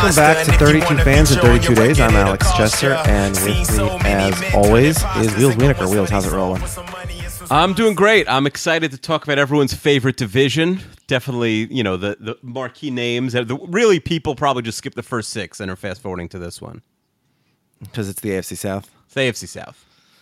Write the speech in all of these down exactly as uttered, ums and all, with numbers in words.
Welcome back to thirty-two Fans in thirty-two Days. I'm Alex Chester, and with me, as always, is Wheels Wienerker. Wheels, how's it rolling? I'm doing great. I'm excited to talk about everyone's favorite division. Definitely, you know, the, the marquee names. The, really, people probably just skip the first six and are fast-forwarding to this one. Because it's the A F C South? It's the A F C South.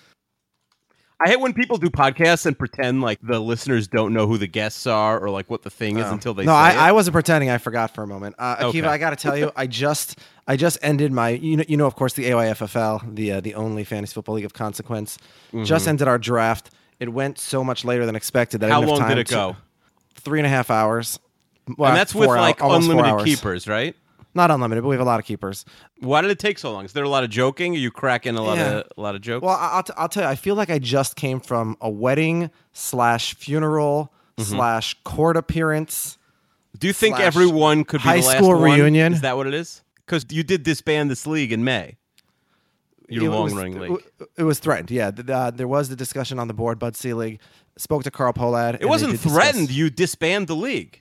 I hate when people do podcasts and pretend like the listeners don't know who the guests are or like what the thing is oh. until they no, say I, it. I wasn't pretending. I forgot for a moment. Uh, Akiva, okay. I got to tell you, I just I just ended my, you know, you know, of course, the A Y F F L, the uh, the only fantasy football league of consequence. Mm-hmm. Just ended our draft. It went so much later than expected that How I didn't long have time did it to, go? Three and a half hours. Well, and that's with like hours, unlimited keepers, right? Not unlimited, but we have a lot of keepers. Why did it take so long? Is there a lot of joking? Are you cracking a lot yeah. of a lot of jokes? Well, I'll, t- I'll tell you, I feel like I just came from a wedding slash funeral mm-hmm. slash court appearance. Do you think everyone could be high the last school one? reunion? Is that what it is? Because you did disband this league in May. Your long-running league. It was threatened, yeah. Uh, there was the discussion on the board. Bud Selig spoke to Carl Pohlad. It wasn't threatened. Discuss. You disband the league.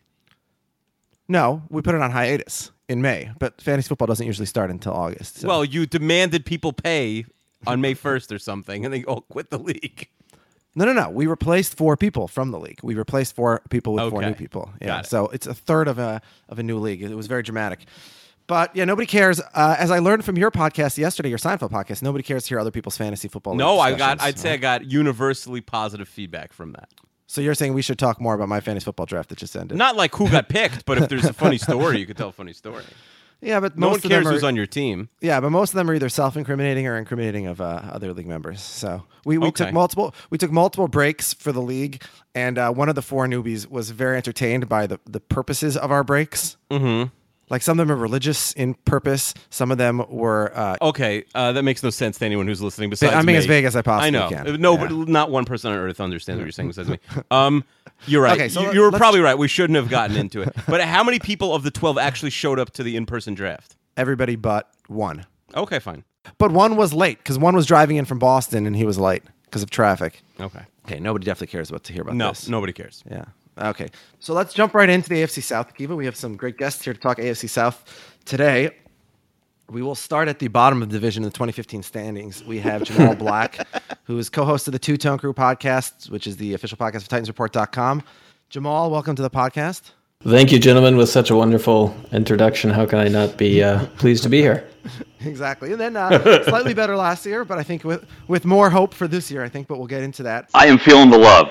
No, we put it on hiatus in May, but fantasy football doesn't usually start until August. So. Well, you demanded people pay on May first or something, and they all quit the league. No, no, no. We replaced four people from the league. We replaced four people with okay. four new people. Yeah, it. So it's a third of a of a new league. It was very dramatic. But yeah, nobody cares. Uh, as I learned from your podcast yesterday, your Seinfeld podcast, nobody cares to hear other people's fantasy football. No, I got. I'd right? say I got universally positive feedback from that. So you're saying we should talk more about my fantasy football draft that just ended? Not like who got picked, but if there's a funny story, you could tell a funny story. Yeah, but no most one of cares them are, who's on your team. Yeah, but most of them are either self-incriminating or incriminating of uh, other league members. So we, we okay. took multiple we took multiple breaks for the league, and uh, one of the four newbies was very entertained by the the purposes of our breaks. Mm-hmm. Like some of them are religious in purpose. Some of them were uh, okay. Uh, that makes no sense to anyone who's listening. Besides, I'm being me. as vague as I possibly I know. can. No, yeah. but not one person on earth understands what you're saying besides me. Um, you're right. Okay, so you, you were let's... probably right. We shouldn't have gotten into it. But how many people of the twelve actually showed up to the in-person draft? Everybody but one. Okay, fine. But one was late because one was driving in from Boston and he was late because of traffic. Okay. Okay. Nobody definitely cares about to hear about no, this. No, nobody cares. Yeah. Okay. So let's jump right into the A F C South, Akiva. We have some great guests here to talk A F C South today. We will start at the bottom of the division in the twenty fifteen standings. We have Jamal Black, who is co-host of the Two Tone Crew podcast, which is the official podcast of Titans Report dot com. Jamal, welcome to the podcast. Thank you, gentlemen, with such a wonderful introduction. How can I not be uh, pleased to be here? Exactly. And then uh, slightly better last year, but I think with, with more hope for this year, I think, but we'll get into that. I am feeling the love.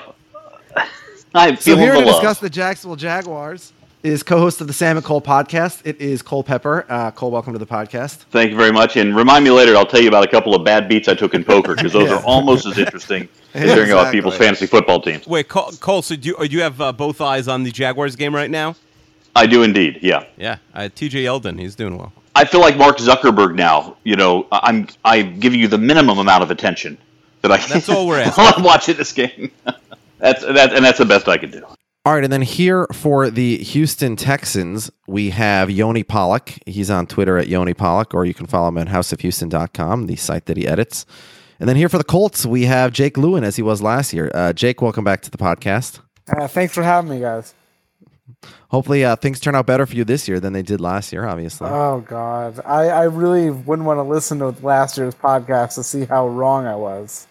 I am so feeling here the to love. discuss the Jacksonville Jaguars is co-host of the Sam and Cole podcast. It is Cole Pepper. Uh, Cole, welcome to the podcast. Thank you very much. And remind me later, I'll tell you about a couple of bad beats I took in poker, because those yeah. are almost as interesting as exactly. hearing about people's fantasy football teams. Wait, Cole, Cole so do you, do you have uh, both eyes on the Jaguars game right now? I do indeed, yeah. Yeah, uh, T J Yeldon, he's doing well. I feel like Mark Zuckerberg now. You know, I'm I'm giving you the minimum amount of attention that I can. That's all we're asking. While I'm watching this game. that's that, and that's the best I can do. All right, and then here for the Houston Texans, we have Yoni Pollock. He's on Twitter at Yoni Pollock, or you can follow him at house of houston dot com, the site that he edits. And then here for the Colts, we have Jake Lewin, as he was last year. Uh, Jake, welcome back to the podcast. Uh, thanks for having me, guys. Hopefully uh, things turn out better for you this year than they did last year, obviously. Oh, God. I, I really wouldn't want to listen to last year's podcast to see how wrong I was.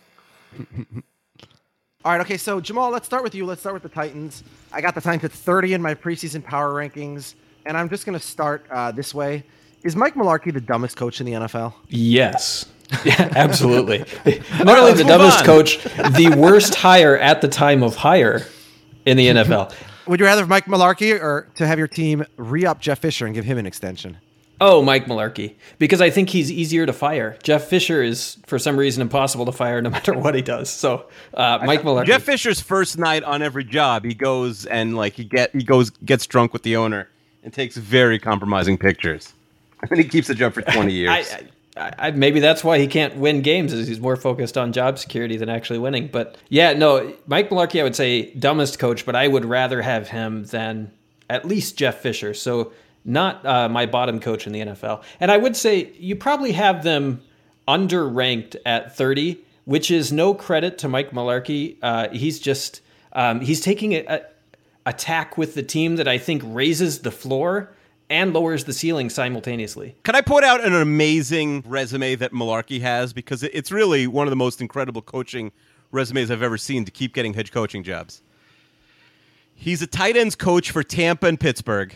All right, okay, so Jamal, let's start with you. Let's start with the Titans. I got the Titans at thirty in my preseason power rankings, and I'm just going to start uh, this way. Is Mike Mularkey the dumbest coach in the N F L? Yes. Yeah, absolutely. Not only the dumbest on. coach, the worst hire at the time of hire in the N F L. Would you rather have Mike Mularkey or to have your team re-up Jeff Fisher and give him an extension? Oh, Mike Mularkey, because I think he's easier to fire. Jeff Fisher is, for some reason, impossible to fire no matter what he does. So, uh, Mike Mularkey. Jeff Fisher's first night on every job, he goes and like he get he goes gets drunk with the owner and takes very compromising pictures, and he keeps the job for twenty years. I, I, I, maybe that's why he can't win games, is he's more focused on job security than actually winning. But yeah, no, Mike Mularkey, I would say dumbest coach, but I would rather have him than at least Jeff Fisher. So. Not uh, my bottom coach in the N F L. And I would say you probably have them underranked at thirty, which is no credit to Mike Mularkey. Uh, he's just, um, he's taking a, a attack with the team that I think raises the floor and lowers the ceiling simultaneously. Can I point out an amazing resume that Mularkey has? Because it's really one of the most incredible coaching resumes I've ever seen to keep getting head coaching jobs. He's a tight ends coach for Tampa and Pittsburgh.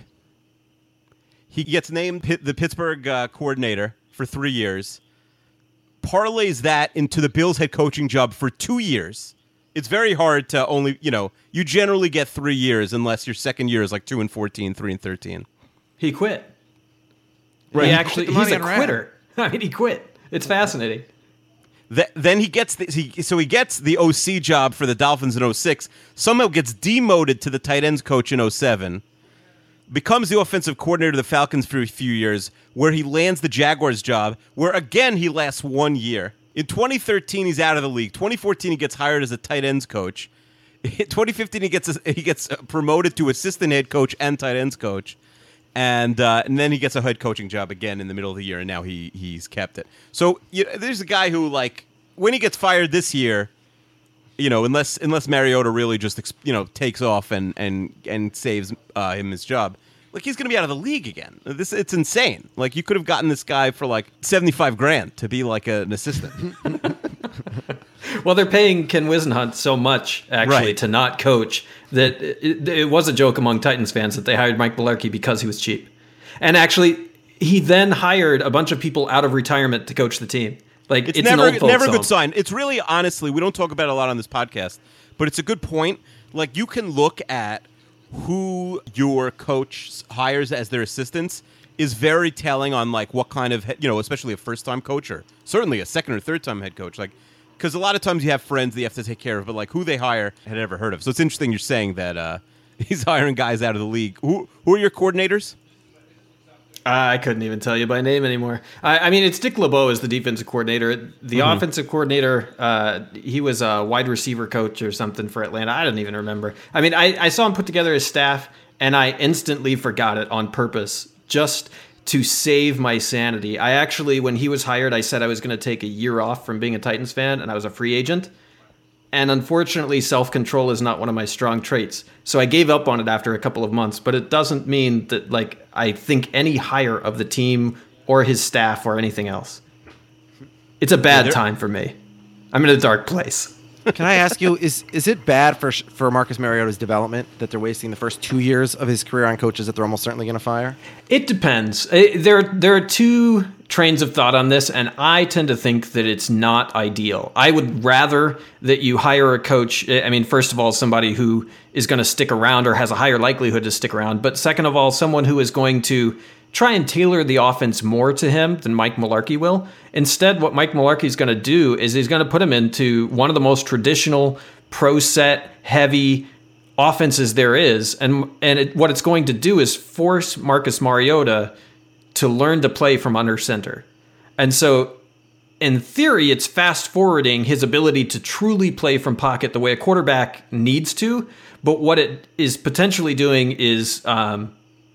He gets named the Pittsburgh uh, coordinator for three years. Parlays that into the Bills head coaching job for two years. It's very hard to only, you know, you generally get three years unless your second year is like two and fourteen, three and thirteen. He quit. Right. He He actually, quit the he's a money and quitter. I mean, he quit. It's fascinating. Th- then he gets the, he, so he gets the O C job for the Dolphins in oh six, somehow gets demoted to the tight ends coach in oh seven, becomes the offensive coordinator of the Falcons for a few years, where he lands the Jaguars job, where again he lasts one year. In twenty thirteen, he's out of the league. twenty fourteen, he gets hired as a tight ends coach. In twenty fifteen, he gets he gets promoted to assistant head coach and tight ends coach. And uh, and then he gets a head coaching job again in the middle of the year, and now he he's kept it. So you know, there's a guy who, like, when he gets fired this year, you know, unless unless Mariota really just you know takes off and and and saves uh, him his job, like, he's going to be out of the league again. This it's insane. Like, you could have gotten this guy for like seventy-five grand to be like a, an assistant. Well, they're paying Ken Wisenhunt so much, actually, Right. to not coach, that it, it was a joke among Titans fans that they hired Mike Mularkey because he was cheap. And actually, he then hired a bunch of people out of retirement to coach the team. Like, It's, it's, never an old folks never a home. good sign. It's really, honestly, we don't talk about it a lot on this podcast, but it's a good point. Like, you can look at who your coach hires as their assistants is very telling on, like, what kind of, you know, especially a first-time coach or certainly a second or third-time head coach. Like, because a lot of times you have friends that you have to take care of, but, like, who they hire, I had never heard of. So it's interesting you're saying that uh, he's hiring guys out of the league. Who who are your coordinators? I couldn't even tell you by name anymore. I, I mean, it's Dick LeBeau is the defensive coordinator. The Mm-hmm. offensive coordinator, uh, he was a wide receiver coach or something for Atlanta. I don't even remember. I mean, I, I saw him put together his staff, and I instantly forgot it on purpose, just to save my sanity. I actually, when he was hired, I said I was going to take a year off from being a Titans fan, and I was a free agent. And unfortunately, self-control is not one of my strong traits. So I gave up on it after a couple of months, but it doesn't mean that, like, I think any hire of the team or his staff or anything else. It's a bad Yeah, time for me. I'm in a dark place. Can I ask you, is is it bad for for Marcus Mariota's development that they're wasting the first two years of his career on coaches that they're almost certainly going to fire? It depends. Uh, There, there are two trains of thought on this, and I tend to think that it's not ideal. I would rather that you hire a coach. I mean, first of all, somebody who is going to stick around or has a higher likelihood to stick around. But second of all, someone who is going to try and tailor the offense more to him than Mike Mularkey will. Instead, what Mike Mularkey is going to do is he's going to put him into one of the most traditional pro set heavy offenses there is. And, and it, what it's going to do is force Marcus Mariota to learn to play from under center. And so in theory, it's fast forwarding his ability to truly play from pocket the way a quarterback needs to. But what it is potentially doing is, um,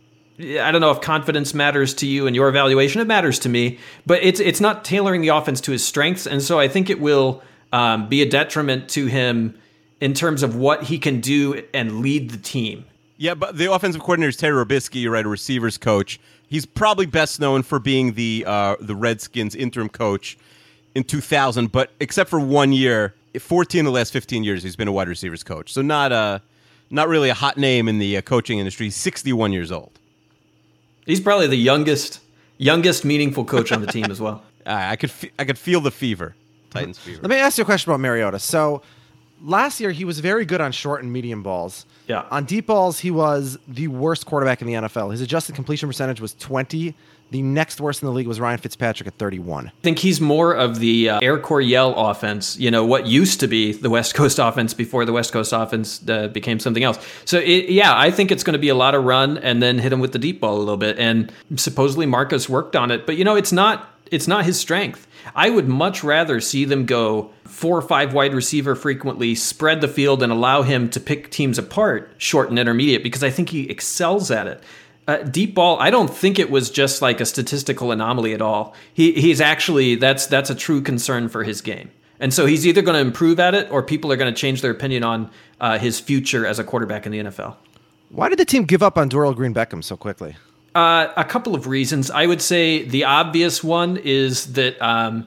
I don't know if confidence matters to you and your evaluation. It matters to me, but it's it's not tailoring the offense to his strengths. And so I think it will um, be a detriment to him in terms of what he can do and lead the team. Yeah, but the offensive coordinator is Terry Robisky, you're right, a receivers coach. He's probably best known for being the uh, the Redskins interim coach in two thousand, but except for one year, fourteen of the last fifteen years, he's been a wide receivers coach. So not a, not really a hot name in the uh, coaching industry. He's sixty-one years old. He's probably the youngest youngest meaningful coach on the team as well. Uh, I could fe- I could feel the fever, Titans fever. Let me ask you a question about Mariota. So last year, he was very good on short and medium balls. Yeah. On deep balls, he was the worst quarterback in the N F L. His adjusted completion percentage was twenty. The next worst in the league was Ryan Fitzpatrick at thirty-one. I think he's more of the uh, Air Coryell offense, you know, what used to be the West Coast offense before the West Coast offense uh, became something else. So, it, yeah, I think it's going to be a lot of run and then hit him with the deep ball a little bit. And supposedly Marcus worked on it. But, you know, it's not it's not his strength. I would much rather see them go four or five wide receiver frequently, spread the field, and allow him to pick teams apart, short and intermediate, because I think he excels at it. Uh, deep ball, I don't think it was just like a statistical anomaly at all. He he's actually, that's that's a true concern for his game. And so he's either going to improve at it or people are going to change their opinion on uh, his future as a quarterback in the N F L. Why did the team give up on Doral Green Beckham so quickly? Uh, a couple of reasons. I would say the obvious one is that, um,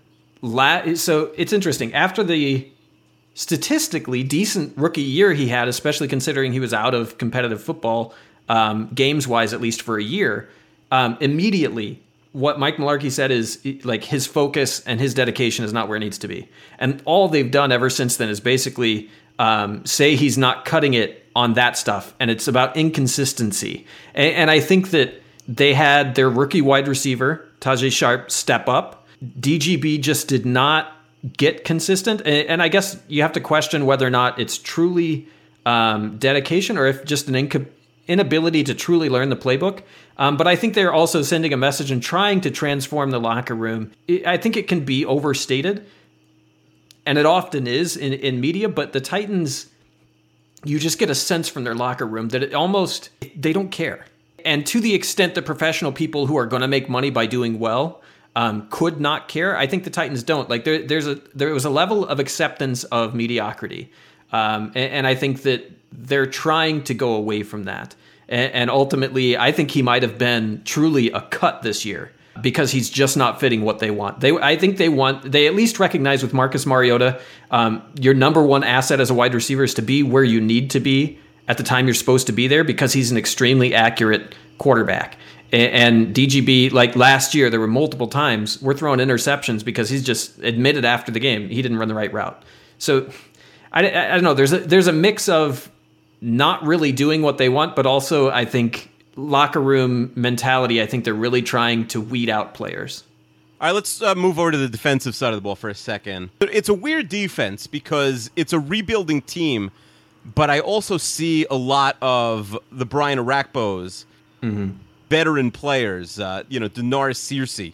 la- so it's interesting. After the statistically decent rookie year he had, especially considering he was out of competitive football, um, games-wise at least for a year, um, immediately what Mike Mularkey said is like his focus and his dedication is not where it needs to be. And all they've done ever since then is basically um, say he's not cutting it on that stuff, and it's about inconsistency. And, and I think that they had their rookie wide receiver, Tajay Sharp, step up. D G B just did not get consistent. And, and I guess you have to question whether or not it's truly um, dedication or if just an inca- inability to truly learn the playbook. Um, but I think they're also sending a message and trying to transform the locker room. It, I think it can be overstated, and it often is in, in media, but the Titans, you just get a sense from their locker room that it almost, they don't care. And to the extent that professional people who are going to make money by doing well um, could not care, I think the Titans don't. Like there, there's a there was a level of acceptance of mediocrity, um, and, and I think that they're trying to go away from that. And, and ultimately, I think he might have been truly a cut this year because he's just not fitting what they want. They, I think they want, they at least recognize with Marcus Mariota, um, your number one asset as a wide receiver is to be where you need to be at the time you're supposed to be there because he's an extremely accurate quarterback. And, and D G B, like last year, there were multiple times we're throwing interceptions because he's just admitted after the game he didn't run the right route. So I, I, I don't know. There's a, there's a mix of not really doing what they want, but also I think locker room mentality. I think they're really trying to weed out players. All right, let's uh, move over to the defensive side of the ball for a second. It's a weird defense because it's a rebuilding team, but I also see a lot of the Brian Arakpos, mm-hmm. veteran players, uh, you know, Danaris Searcy,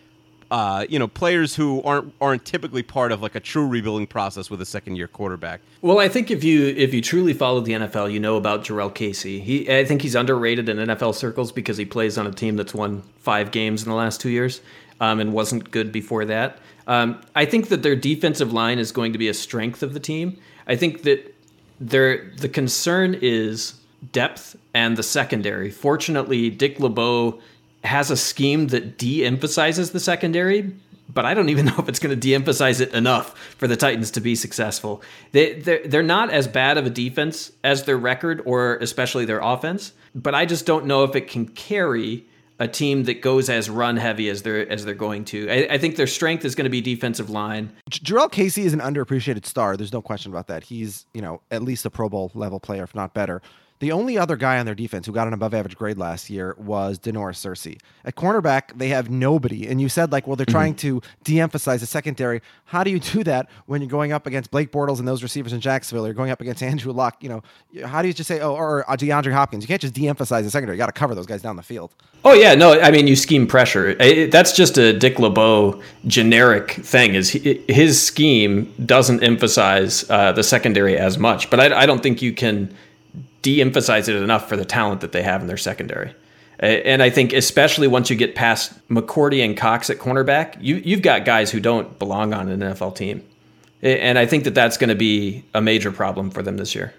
uh, you know, players who aren't aren't typically part of like a true rebuilding process with a second year quarterback. Well, I think if you if you truly follow the N F L, you know about Jurrell Casey. He, I think he's underrated in N F L circles because he plays on a team that's won five games in the last two years um, and wasn't good before that. Um, I think that their defensive line is going to be a strength of the team. I think that their the concern is depth and the secondary. Fortunately, Dick LeBeau has a scheme that de-emphasizes the secondary, but I don't even know if it's going to de-emphasize it enough for the Titans to be successful. They, they're, they're not as bad of a defense as their record or especially their offense, but I just don't know if it can carry a team that goes as run-heavy as they're as they're going to. I, I think their strength is going to be defensive line. Jurrell Casey is an underappreciated star. There's no question about that. He's, you know, at least a Pro Bowl level player, if not better. The only other guy on their defense who got an above-average grade last year was Danaris Searcy. At cornerback, they have nobody. And you said, like, well, they're mm-hmm. trying to de-emphasize the secondary. How do you do that when you're going up against Blake Bortles and those receivers in Jacksonville? You're going up against Andrew Luck. You know, how do you just say, oh, or uh, DeAndre Hopkins? You can't just de-emphasize the secondary. You got to cover those guys down the field. Oh, yeah. No, I mean, you scheme pressure. It, that's just a Dick LeBeau generic thing. Is he, his scheme doesn't emphasize uh, the secondary as much. But I, I don't think you can de-emphasize it enough for the talent that they have in their secondary. And I think especially once you get past McCourty and Cox at cornerback, you, you've got guys who don't belong on an N F L team. And I think that that's going to be a major problem for them this year.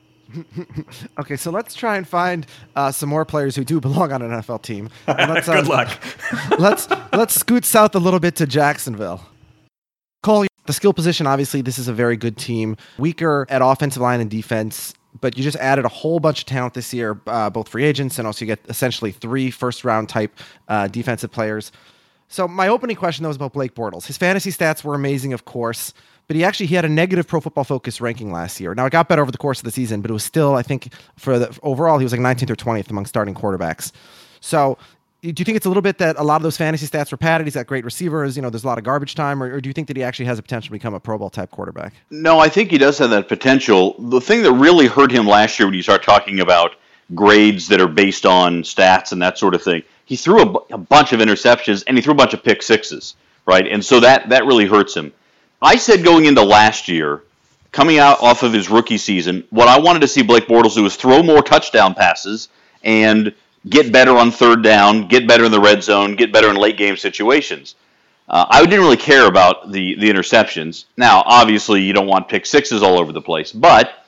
Okay, so let's try and find uh, some more players who do belong on an N F L team. And let's, Good um, luck. let's let's scoot south a little bit to Jacksonville. Cole, the skill position, obviously, this is a very good team. Weaker at offensive line and defense, but you just added a whole bunch of talent this year, uh, both free agents, and also you get essentially three first-round type uh, defensive players. So my opening question, though, was about Blake Bortles. His fantasy stats were amazing, of course, but he actually he had a negative Pro Football Focus ranking last year. Now, it got better over the course of the season, but it was still, I think, for the overall, he was like nineteenth or twentieth among starting quarterbacks. So do you think it's a little bit that a lot of those fantasy stats were padded? He's got great receivers, you know, there's a lot of garbage time, or, or do you think that he actually has a potential to become a Pro Bowl type quarterback? No, I think he does have that potential. The thing that really hurt him last year when you start talking about grades that are based on stats and that sort of thing, he threw a, b- a bunch of interceptions and he threw a bunch of pick sixes, right? And so that, that really hurts him. I said going into last year, coming out off of his rookie season, what I wanted to see Blake Bortles do is throw more touchdown passes and get better on third down, get better in the red zone, get better in late game situations. Uh, I didn't really care about the, the interceptions. Now, obviously, you don't want pick sixes all over the place, but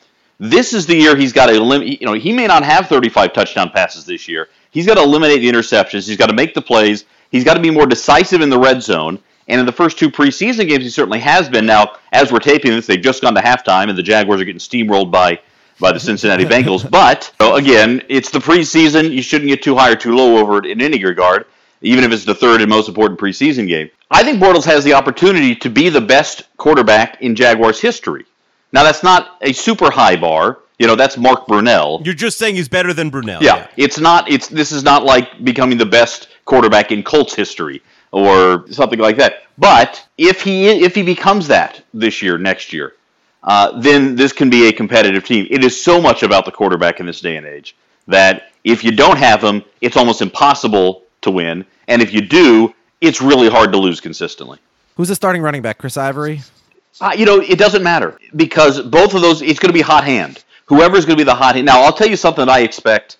This is the year he's got to eliminate. You know, he may not have thirty-five touchdown passes this year. He's got to eliminate the interceptions. He's got to make the plays. He's got to be more decisive in the red zone. And in the first two preseason games, he certainly has been. Now, as we're taping this, they've just gone to halftime, and the Jaguars are getting steamrolled by by the Cincinnati Bengals. But, you know, again, it's the preseason. You shouldn't get too high or too low over it in any regard, even if it's the third and most important preseason game. I think Bortles has the opportunity to be the best quarterback in Jaguars history. Now, that's not a super high bar. You know, that's Mark Brunell. You're just saying he's better than Brunell. Yeah, yeah. It's not. It's this is not like becoming the best quarterback in Colts history or something like that. But if he if he becomes that this year, next year, uh, then this can be a competitive team. It is so much about the quarterback in this day and age that if you don't have him, it's almost impossible to win. And if you do, it's really hard to lose consistently. Who's the starting running back? Chris Ivory? Uh, you know, it doesn't matter because both of those, it's going to be hot hand. Whoever's going to be the hot hand. Now, I'll tell you something that I expect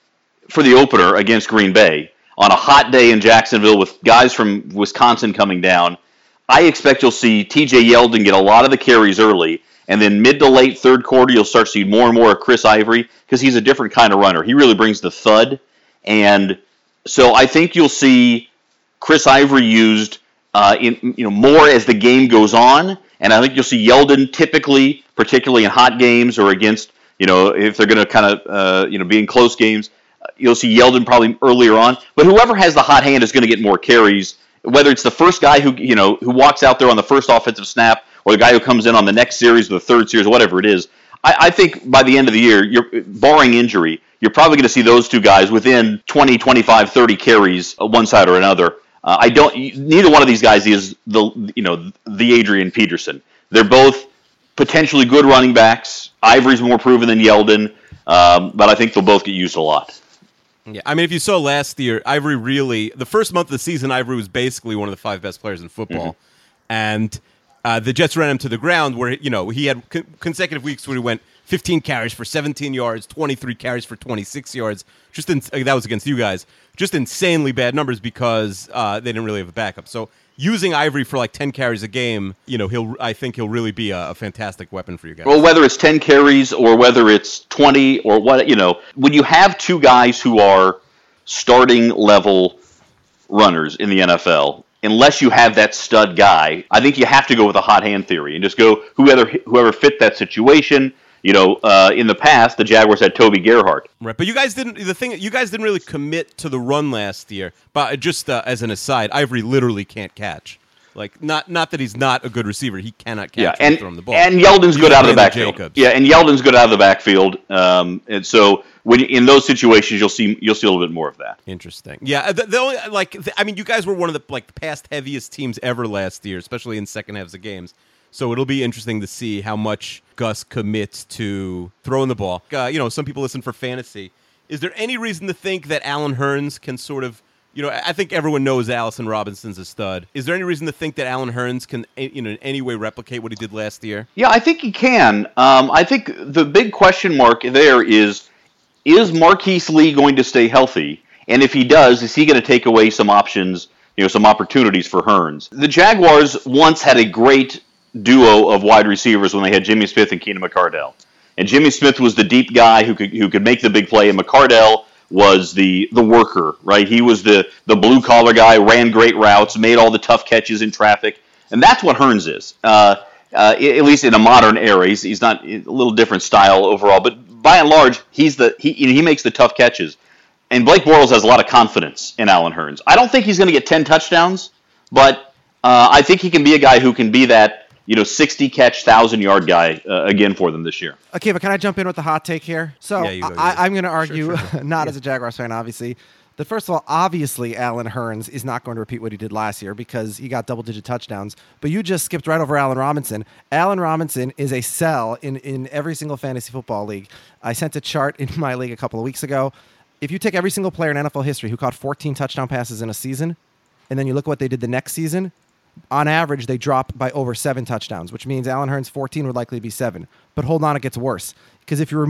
for the opener against Green Bay. On a hot day in Jacksonville with guys from Wisconsin coming down, I expect you'll see T J Yeldon get a lot of the carries early, and then mid to late third quarter, you'll start seeing more and more of Chris Ivory because he's a different kind of runner. He really brings the thud, and so I think you'll see Chris Ivory used uh, in you know more as the game goes on. And I think you'll see Yeldon typically, particularly in hot games or against, you know, if they're going to kind of, uh, you know, be in close games, you'll see Yeldon probably earlier on. But whoever has the hot hand is going to get more carries, whether it's the first guy who, you know, who walks out there on the first offensive snap or the guy who comes in on the next series or the third series, whatever it is. I, I think by the end of the year, you're barring injury, you're probably going to see those two guys within twenty, twenty-five, thirty carries, one side or another. Uh, I don't. Neither one of these guys is the you know the Adrian Peterson. They're both potentially good running backs. Ivory's more proven than Yeldon, um, but I think they'll both get used a lot. Yeah, I mean, if you saw last year, Ivory really the first month of the season, Ivory was basically one of the five best players in football, mm-hmm. and uh, the Jets ran him to the ground. Where you know he had con- consecutive weeks where he went fifteen carries for seventeen yards, twenty-three carries for twenty-six yards. Just in, uh, that was against you guys. Just insanely bad numbers because uh, they didn't really have a backup. So using Ivory for like ten carries a game, you know, he'll I think he'll really be a, a fantastic weapon for you guys. Well, whether it's ten carries or whether it's twenty or what, you know, when you have two guys who are starting level runners in the N F L, unless you have that stud guy, I think you have to go with a hot hand theory and just go whoever whoever fit that situation. You know, uh, in the past, the Jaguars had Toby Gerhart. Right, but you guys didn't. The thing, you guys didn't really commit to the run last year. But just uh, as an aside, Ivory literally can't catch. Like, not not that he's not a good receiver, he cannot catch. Yeah, and throw him the ball. and Yeldon's He's good out of the Brandon backfield. Jacobs. Yeah, and Yeldon's good out of the backfield. Um, and so when you, in those situations, you'll see you'll see a little bit more of that. Interesting. Yeah, the, the only like the, I mean, you guys were one of the like past heaviest teams ever last year, especially in second halves of games. So it'll be interesting to see how much Gus commits to throwing the ball. Uh, you know, some people listen for fantasy. Is there any reason to think that Allen Hurns can sort of, you know, I think everyone knows Allison Robinson's a stud. Is there any reason to think that Allen Hurns can, you know, in any way replicate what he did last year? Yeah, I think he can. Um, I think the big question mark there is, is Marquise Lee going to stay healthy? And if he does, is he going to take away some options, you know, some opportunities for Hurns? The Jaguars once had a great duo of wide receivers when they had Jimmy Smith and Keenan McCardell. And Jimmy Smith was the deep guy who could who could make the big play, and McCardell was the the worker, right? He was the the blue collar guy, ran great routes, made all the tough catches in traffic, and that's what Hurns is. Uh, uh, at least in a modern era, he's, he's not a little different style overall, but by and large, he's the he he makes the tough catches. And Blake Bortles has a lot of confidence in Allen Hurns. I don't think he's going to get ten touchdowns, but uh, I think he can be a guy who can be that, you know, sixty catch, thousand yard guy uh, again for them this year. Okay, but can I jump in with the hot take here? So yeah, you go, I, you go. I'm going to argue, Sure, sure, sure. not yeah. as a Jaguars fan, obviously, that first of all, obviously Allen Hurns is not going to repeat what he did last year because he got double-digit touchdowns. But you just skipped right over Allen Robinson. Allen Robinson is a sell in, in every single fantasy football league. I sent a chart in my league a couple of weeks ago. If you take every single player in N F L history who caught fourteen touchdown passes in a season, and then you look at what they did the next season, on average, they drop by over seven touchdowns, which means Allen Hurns' fourteen would likely be seven. But hold on, it gets worse. Because if you remove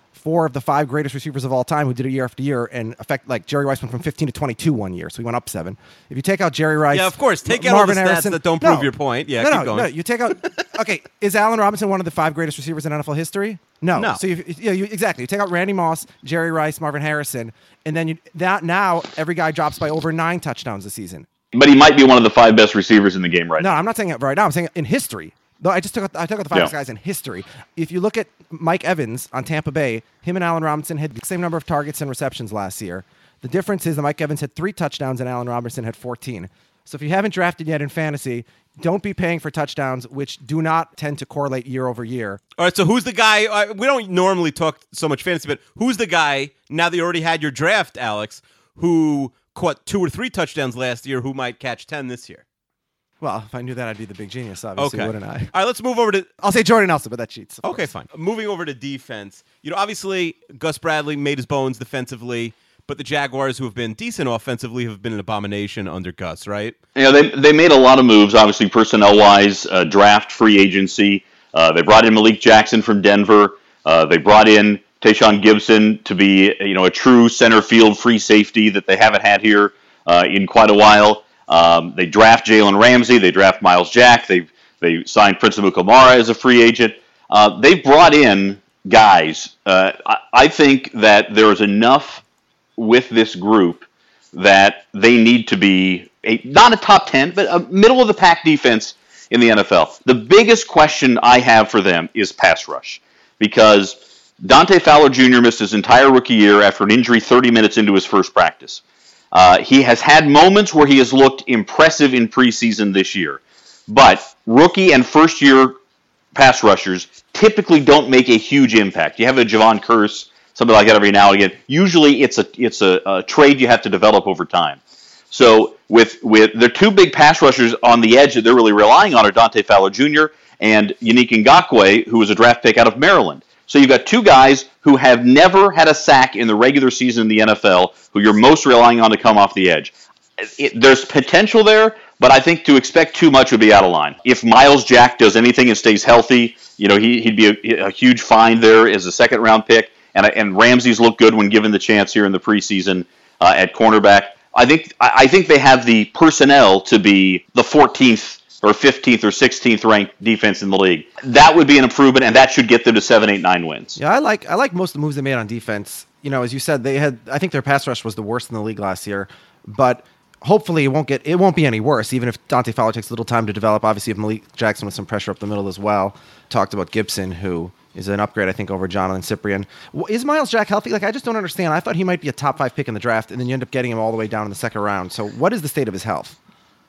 four of the five greatest receivers of all time who did it year after year, and affect like Jerry Rice went from fifteen to twenty-two one year, so he went up seven. If you take out Jerry Rice, Yeah, of course. Take M- out Marvin all the stats Harrison, that don't no, prove your point. Yeah, no, keep no, going. no. You take out. Okay, is Allen Robinson one of the five greatest receivers in N F L history? No. No. So you, yeah, you, exactly. You take out Randy Moss, Jerry Rice, Marvin Harrison, and then you that now every guy drops by over nine touchdowns this season. But he might be one of the five best receivers in the game right No, now. I'm not saying it right now. I'm saying it in history. No, I just took out, I took out the five Yeah. best guys in history. If you look at Mike Evans on Tampa Bay, him and Allen Robinson had the same number of targets and receptions last year. The difference is that Mike Evans had three touchdowns and Allen Robinson had fourteen. So if you haven't drafted yet in fantasy, don't be paying for touchdowns, which do not tend to correlate year over year. All right, so who's the guy? Uh, we don't normally talk so much fantasy, but who's the guy, now that you already had your draft, Alex, who caught two or three touchdowns last year, who might catch ten this year? Well, if I knew that, I'd be the big genius, obviously, Okay. wouldn't I? All right, let's move over to I'll say Jordan Nelson, but that cheats. of Okay, course. fine. Moving over to defense. You know, obviously, Gus Bradley made his bones defensively, but the Jaguars, who have been decent offensively, have been an abomination under Gus, right? You know, they they made a lot of moves, obviously personnel-wise, uh, draft, free agency. Uh, they brought in Malik Jackson from Denver. Uh, they brought in Tayshaun Gibson to be, you know, a true center field free safety that they haven't had here uh, in quite a while. Um, they draft Jalen Ramsey. They draft Miles Jack. They they signed Prince Amukamara as a free agent. Uh, they've brought in guys. Uh, I, I think that there is enough with this group that they need to be a, not a top ten, but a middle of the pack defense in the N F L. The biggest question I have for them is pass rush, because Dante Fowler Junior missed his entire rookie year after an injury thirty minutes into his first practice. Uh, he has had moments where he has looked impressive in preseason this year, but rookie and first year pass rushers typically don't make a huge impact. You have a Javon Curse, something like that every now and again. Usually it's a it's a, a trade you have to develop over time. So with with their two big pass rushers on the edge that they're really relying on are Dante Fowler Junior and Yannick Ngakoue, who was a draft pick out of Maryland. So you've got two guys who have never had a sack in the regular season in the N F L, who you're most relying on to come off the edge. It, there's potential there, but I think to expect too much would be out of line. If Miles Jack does anything and stays healthy, you know, he, he'd be a, a huge find there as a second-round pick. And, and Ramsey's looked good when given the chance here in the preseason uh, at cornerback. I think I think they have the personnel to be the fourteenth or fifteenth or sixteenth ranked defense in the league. That would be an improvement, and that should get them to seven, eight, nine wins. Yeah, I like I like most of the moves they made on defense. You know, as you said, they had I think their pass rush was the worst in the league last year, but hopefully it won't get it won't be any worse. Even if Dante Fowler takes a little time to develop. Obviously, if Malik Jackson with some pressure up the middle as well. Talked about Gibson, who is an upgrade, I think, over Jonathan Cyprien. Is Miles Jack healthy? Like, I just don't understand. I thought he might be a top five pick in the draft, and then you end up getting him all the way down in the second round. So, what is the state of his health?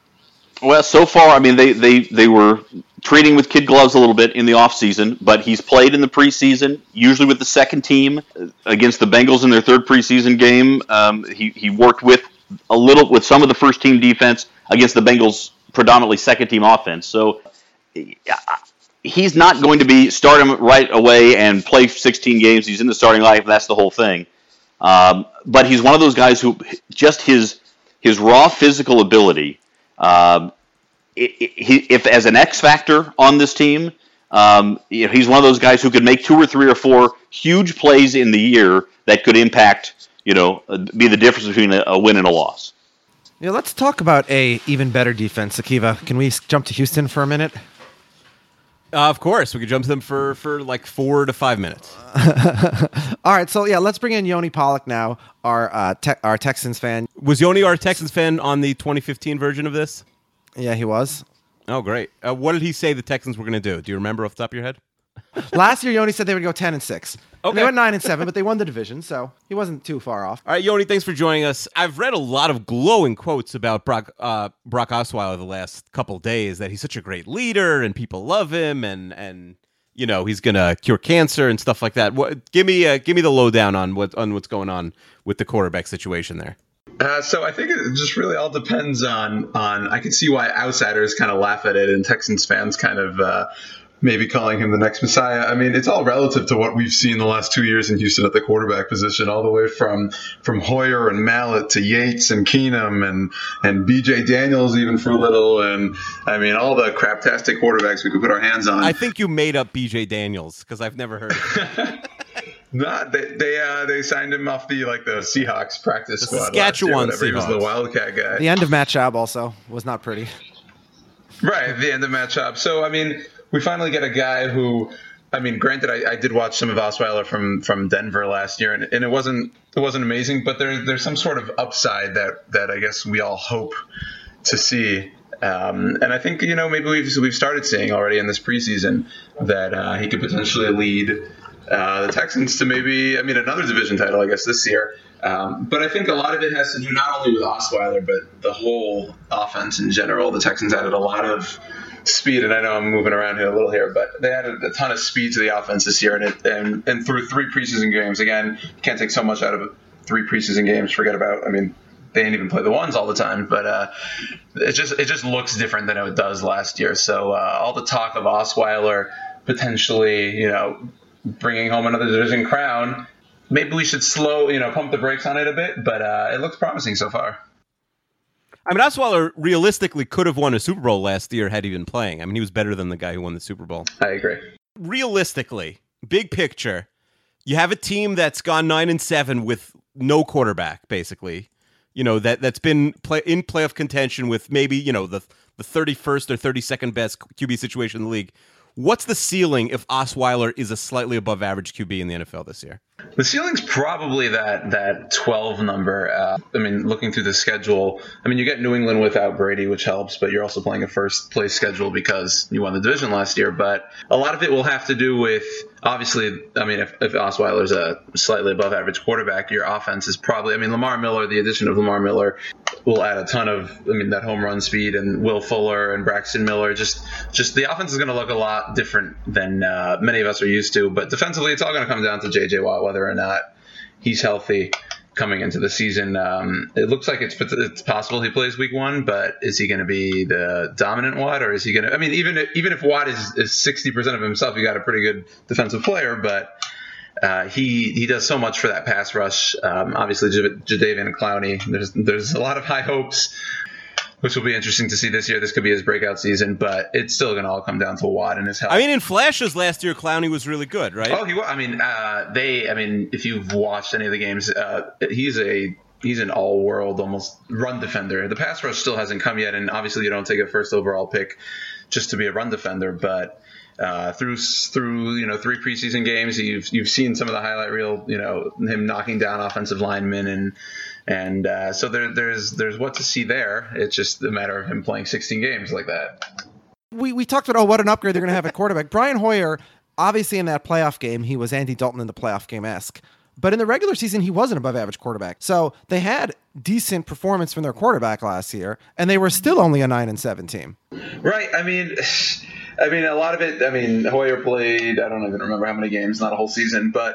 Well, so far, I mean, they, they, they were treating with kid gloves a little bit in the offseason, but he's played in the preseason, usually with the second team against the Bengals in their third preseason game. Um, he, he worked with a little with some of the first team defense against the Bengals' predominantly second team offense. So he's not going to be start him right away and play sixteen games. He's in the starting lineup, and that's the whole thing. Um, but he's one of those guys who just his his raw physical ability. Um, it, it, he, if as an X factor on this team, um, you know, he's one of those guys who could make two or three or four huge plays in the year that could impact, you know, be the difference between a, a win and a loss. Yeah, let's talk about a even better defense. Akiva, can we jump to Houston for a minute? Uh, of course, we could jump to them for, for like four to five minutes. All right, so yeah, let's bring in Yoni Pollock now, our uh, te- our Texans fan. Was Yoni our Texans fan on the twenty fifteen version of this? Yeah, he was. Oh, great. Uh, what did he say the Texans were going to do? Do you remember off the top of your head? Last year, Yoni said they would go ten and six. And Okay. they went nine and seven, but they won the division, so he wasn't too far off. All right, Yoni, thanks for joining us. I've read a lot of glowing quotes about Brock uh, Brock Osweiler the last couple days, that he's such a great leader and people love him, and and you know he's gonna cure cancer and stuff like that. What, give me uh, give me the lowdown on what on what's going on with the quarterback situation there. Uh, so I think it just really all depends on on. I can see why outsiders kind of laugh at it and Texans fans kind of. Uh, maybe calling him the next Messiah. I mean, it's all relative to what we've seen the last two years in Houston at the quarterback position, all the way from from Hoyer and Mallett to Yates and Keenum and, and B J Daniels even for a little. And, I mean, all the craptastic quarterbacks we could put our hands on. I think you made up B J Daniels, because I've never heard of him. Not they they uh, they signed him off the like the Seahawks practice The squad. Saskatchewan last year, whatever. He was the Seahawks. Wildcat guy. The end of Matt Schaub also was not pretty. Right, the end of Matt Schaub. So I mean, we finally get a guy who, I mean, granted, I, I did watch some of Osweiler from, from Denver last year, and, and it wasn't it wasn't amazing, but there there's some sort of upside that that I guess we all hope to see. Um, and I think, you know, maybe we've we've started seeing already in this preseason that uh, he could potentially lead uh, the Texans to maybe, I mean, another division title, I guess, this year. Um, but I think a lot of it has to do not only with Osweiler, but the whole offense in general. The Texans added a lot of speed, and I know I'm moving around here a little here, but they added a ton of speed to the offense this year, and it, and, and through three preseason games. Again, you can't take so much out of three preseason games. Forget about, I mean, they didn't even play the ones all the time, but uh, it just it just looks different than it does last year. So uh, all the talk of Osweiler potentially, you know, bringing home another division crown, maybe we should slow, you know, pump the brakes on it a bit, but uh, it looks promising so far. I mean, Osweiler realistically could have won a Super Bowl last year had he been playing. I mean, he was better than the guy who won the Super Bowl. I agree. Realistically, big picture, you have a team that's gone nine and seven with no quarterback, basically. You know, that that's been play, in playoff contention with maybe, you know, the the thirty-first or thirty-second best Q B situation in the league. What's the ceiling if Osweiler is a slightly above average Q B in the N F L this year? The ceiling's probably that that twelve number. Uh, I mean, looking through the schedule, I mean, you get New England without Brady, which helps, but you're also playing a first place schedule because you won the division last year. But a lot of it will have to do with, obviously, I mean, if, if Osweiler's a slightly above average quarterback, your offense is probably, I mean, Lamar Miller, the addition of Lamar Miller will add a ton of, I mean, that home run speed, and Will Fuller and Braxton Miller. Just, just the offense is going to look a lot different than uh, many of us are used to. But defensively, it's all going to come down to J J Watt, whether or not he's healthy coming into the season. Um, it looks like it's it's possible he plays week one, but is he going to be the dominant Watt, or is he going to? I mean, even if, even if Watt is is sixty percent of himself, you got a pretty good defensive player, but. Uh, he he does so much for that pass rush. Um, obviously, J- Jadeveon Clowney. There's there's a lot of high hopes, which will be interesting to see this year. This could be his breakout season, but it's still going to all come down to Watt and his health. I mean, in flashes last year, Clowney was really good, right? Oh, he was. I mean, uh, they. I mean, if you've watched any of the games, uh, he's a he's an all-world, almost run defender. The pass rush still hasn't come yet, and obviously, you don't take a first overall pick just to be a run defender, but. Uh, through through you know three preseason games, you've you've seen some of the highlight reel, you know him knocking down offensive linemen, and and uh, so there there's there's what to see there. It's just a matter of him playing sixteen games like that. We we talked about, oh, what an upgrade they're going to have at quarterback. Brian Hoyer, obviously in that playoff game, he was Andy Dalton in the playoff game-esque. But in the regular season, he was an above-average quarterback. So they had decent performance from their quarterback last year, and they were still only a nine and seven team. Right. I mean, I mean, a lot of it. I mean, Hoyer played. I don't even remember how many games, not a whole season, but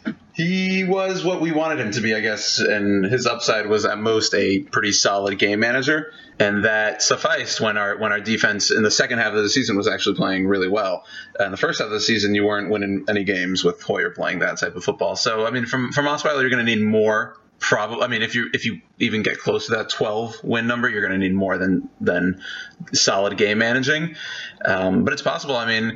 he was what we wanted him to be, I guess. And his upside was at most a pretty solid game manager, and that sufficed when our when our defense in the second half of the season was actually playing really well. In the first half of the season, you weren't winning any games with Hoyer playing that type of football. So, I mean, from from Osweiler, you're going to need more. Probably, I mean, if you if you even get close to that twelve win number, you're going to need more than than solid game managing. Um, but it's possible. I mean,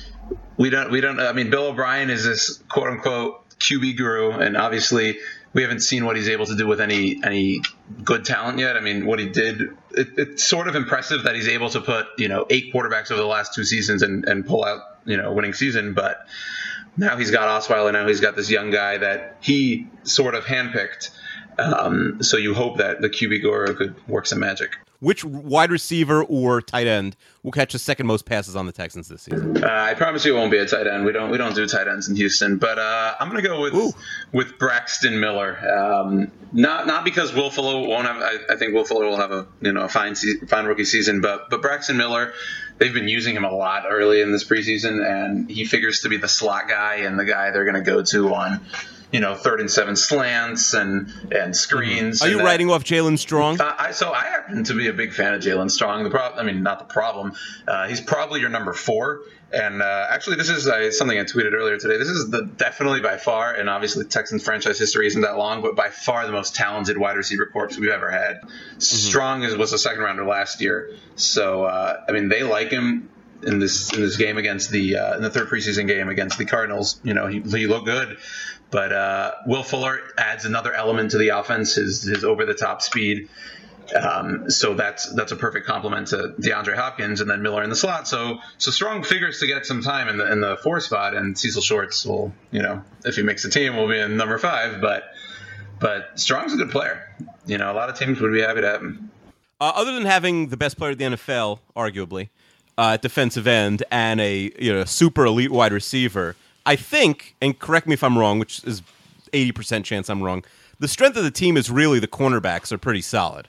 we don't we don't. I mean, Bill O'Brien is this quote unquote Q B guru, and obviously we haven't seen what he's able to do with any any good talent yet. I mean, what he did, it, it's sort of impressive that he's able to put you know eight quarterbacks over the last two seasons and, and pull out you know a winning season, but. Now he's got Osweiler. Now he's got this young guy that he sort of handpicked. Um, so you hope that the Q B guru could work some magic. Which wide receiver or tight end will catch the second most passes on the Texans this season? Uh, I promise you it won't be a tight end. We don't we don't do tight ends in Houston. But uh, I'm going to go with Ooh. with Braxton Miller. Um, not not because Will Fuller won't have. I, I think Will Fuller will have a you know a fine se- fine rookie season. But but Braxton Miller. They've been using him a lot early in this preseason, and he figures to be the slot guy and the guy they're going to go to on, you know, third and seven slants and and screens. Are you that, writing off Jalen Strong? Uh, I, so I happen to be a big fan of Jalen Strong. The problem, I mean, not the problem. Uh, he's probably your number four. And uh, actually, this is uh, something I tweeted earlier today. This is the definitely by far, and obviously Texans franchise history isn't that long, but by far the most talented wide receiver corps we've ever had. Mm-hmm. Strong is, was a second rounder last year. So, uh, I mean, they like him. in this in this game against the uh, in the third preseason game against the Cardinals. You know, he, he looked good, but uh, Will Fuller adds another element to the offense, his his over the top speed. Um, so that's that's a perfect complement to DeAndre Hopkins, and then Miller in the slot. So so Strong figures to get some time in the in the four spot, and Cecil Shorts will, you know, if he makes the team, will be in number five. But but Strong's a good player. You know, a lot of teams would be happy to have him. Uh, other than having the best player of the N F L, arguably, uh, at defensive end, and a you know super elite wide receiver, I think, and correct me if I'm wrong, which is eighty percent chance I'm wrong, the strength of the team is really the cornerbacks are pretty solid.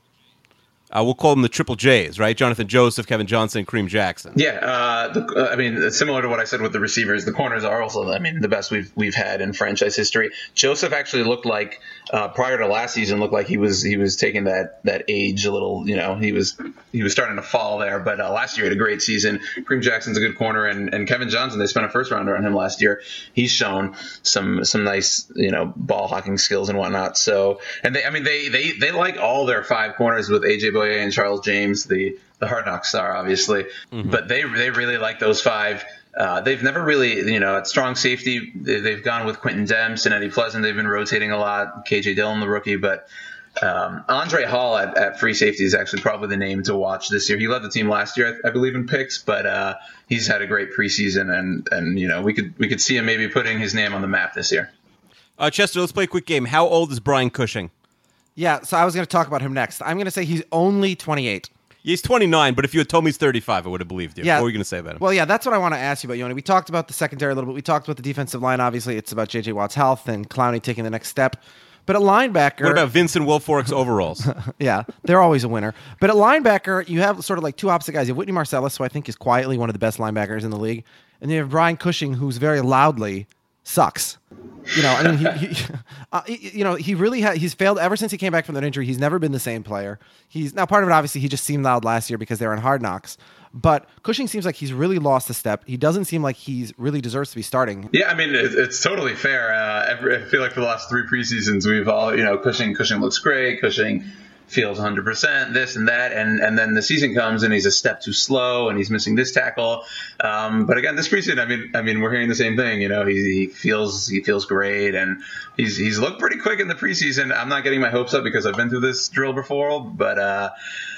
Uh, we'll call them the Triple J's, right? Jonathan Joseph, Kevin Johnson, Kareem Jackson. Yeah, uh, the, uh, I mean, similar to what I said with the receivers, the corners are also, I mean, the best we've we've had in franchise history. Joseph actually looked like uh, prior to last season, looked like he was he was taking that that age a little. You know, he was he was starting to fall there. But uh, last year he had a great season. Kareem Jackson's a good corner, and, and Kevin Johnson, they spent a first rounder on him last year. He's shown some some nice you know ball hawking skills and whatnot. So, and they, I mean, they they they like all their five corners with A J Boye and Charles James, the the Hard Knock star, obviously, mm-hmm. but they they really like those five. Uh, they've never really, you know, at strong safety, they, they've gone with Quentin Demps and Eddie Pleasant. They've been rotating a lot. K J Dillon, the rookie, but um, Andre Hall at, at free safety is actually probably the name to watch this year. He led the team last year, I, I believe, in picks, but uh, he's had a great preseason, and and you know we could we could see him maybe putting his name on the map this year. Uh, Chester, let's play a quick game. How old is Brian Cushing? Yeah, so I was going to talk about him next. I'm going to say he's only twenty-eight. He's twenty-nine, but if you had told me he's thirty-five, I would have believed you. Yeah. What were you going to say about him? Well, yeah, that's what I want to ask you about, Yoni. We talked about the secondary a little bit. We talked about the defensive line. Obviously, it's about J J Watt's health and Clowney taking the next step. But at linebacker... What about Vincent Wilfork's overalls? Yeah, they're always a winner. But at linebacker, you have sort of like two opposite guys. You have Whitney Marsalis, who I think is quietly one of the best linebackers in the league. And you have Brian Cushing, who's very loudly sucks. You know, I mean, he, he, uh, he you know, he really ha- he's failed ever since he came back from that injury. He's never been the same player. He's now part of it. Obviously, he just seemed loud last year because they were on Hard Knocks. But Cushing seems like he's really lost a step. He doesn't seem like he's really deserves to be starting. Yeah, I mean, it, it's totally fair. Uh, every, I feel like for the last three preseasons, we've all, you know, Cushing, Cushing looks great. Cushing feels one hundred percent, this and that, and and then the season comes and he's a step too slow and he's missing this tackle. Um, but again, this preseason, I mean, I mean, we're hearing the same thing. You know, he, he feels he feels great and he's he's looked pretty quick in the preseason. I'm not getting my hopes up because I've been through this drill before, but uh,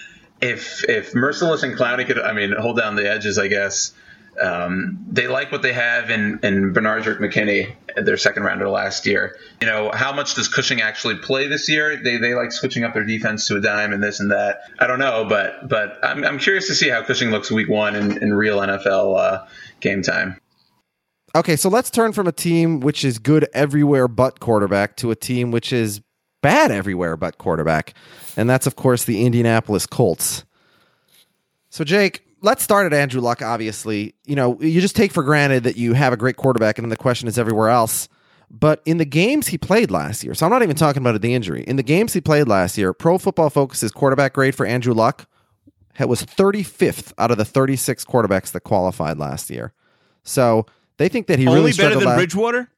if if Merciless and Clowney could, I mean, hold down the edges, I guess. Um, they like what they have in, in Benardrick McKinney, their second rounder last year. You know, how much does Cushing actually play this year? They they like switching up their defense to a dime and this and that. I don't know, but but I'm I'm curious to see how Cushing looks week one in, in real N F L uh, game time. Okay, so let's turn from a team which is good everywhere but quarterback to a team which is bad everywhere but quarterback. And that's, of course, the Indianapolis Colts. So, Jake, let's start at Andrew Luck, obviously. You know, you just take for granted that you have a great quarterback, and then the question is everywhere else. But in the games he played last year, so I'm not even talking about the injury. In the games he played last year, Pro Football Focus's quarterback grade for Andrew Luck was thirty-fifth out of the thirty-six quarterbacks that qualified last year. So they think that he Only really better struggled than la- Bridgewater?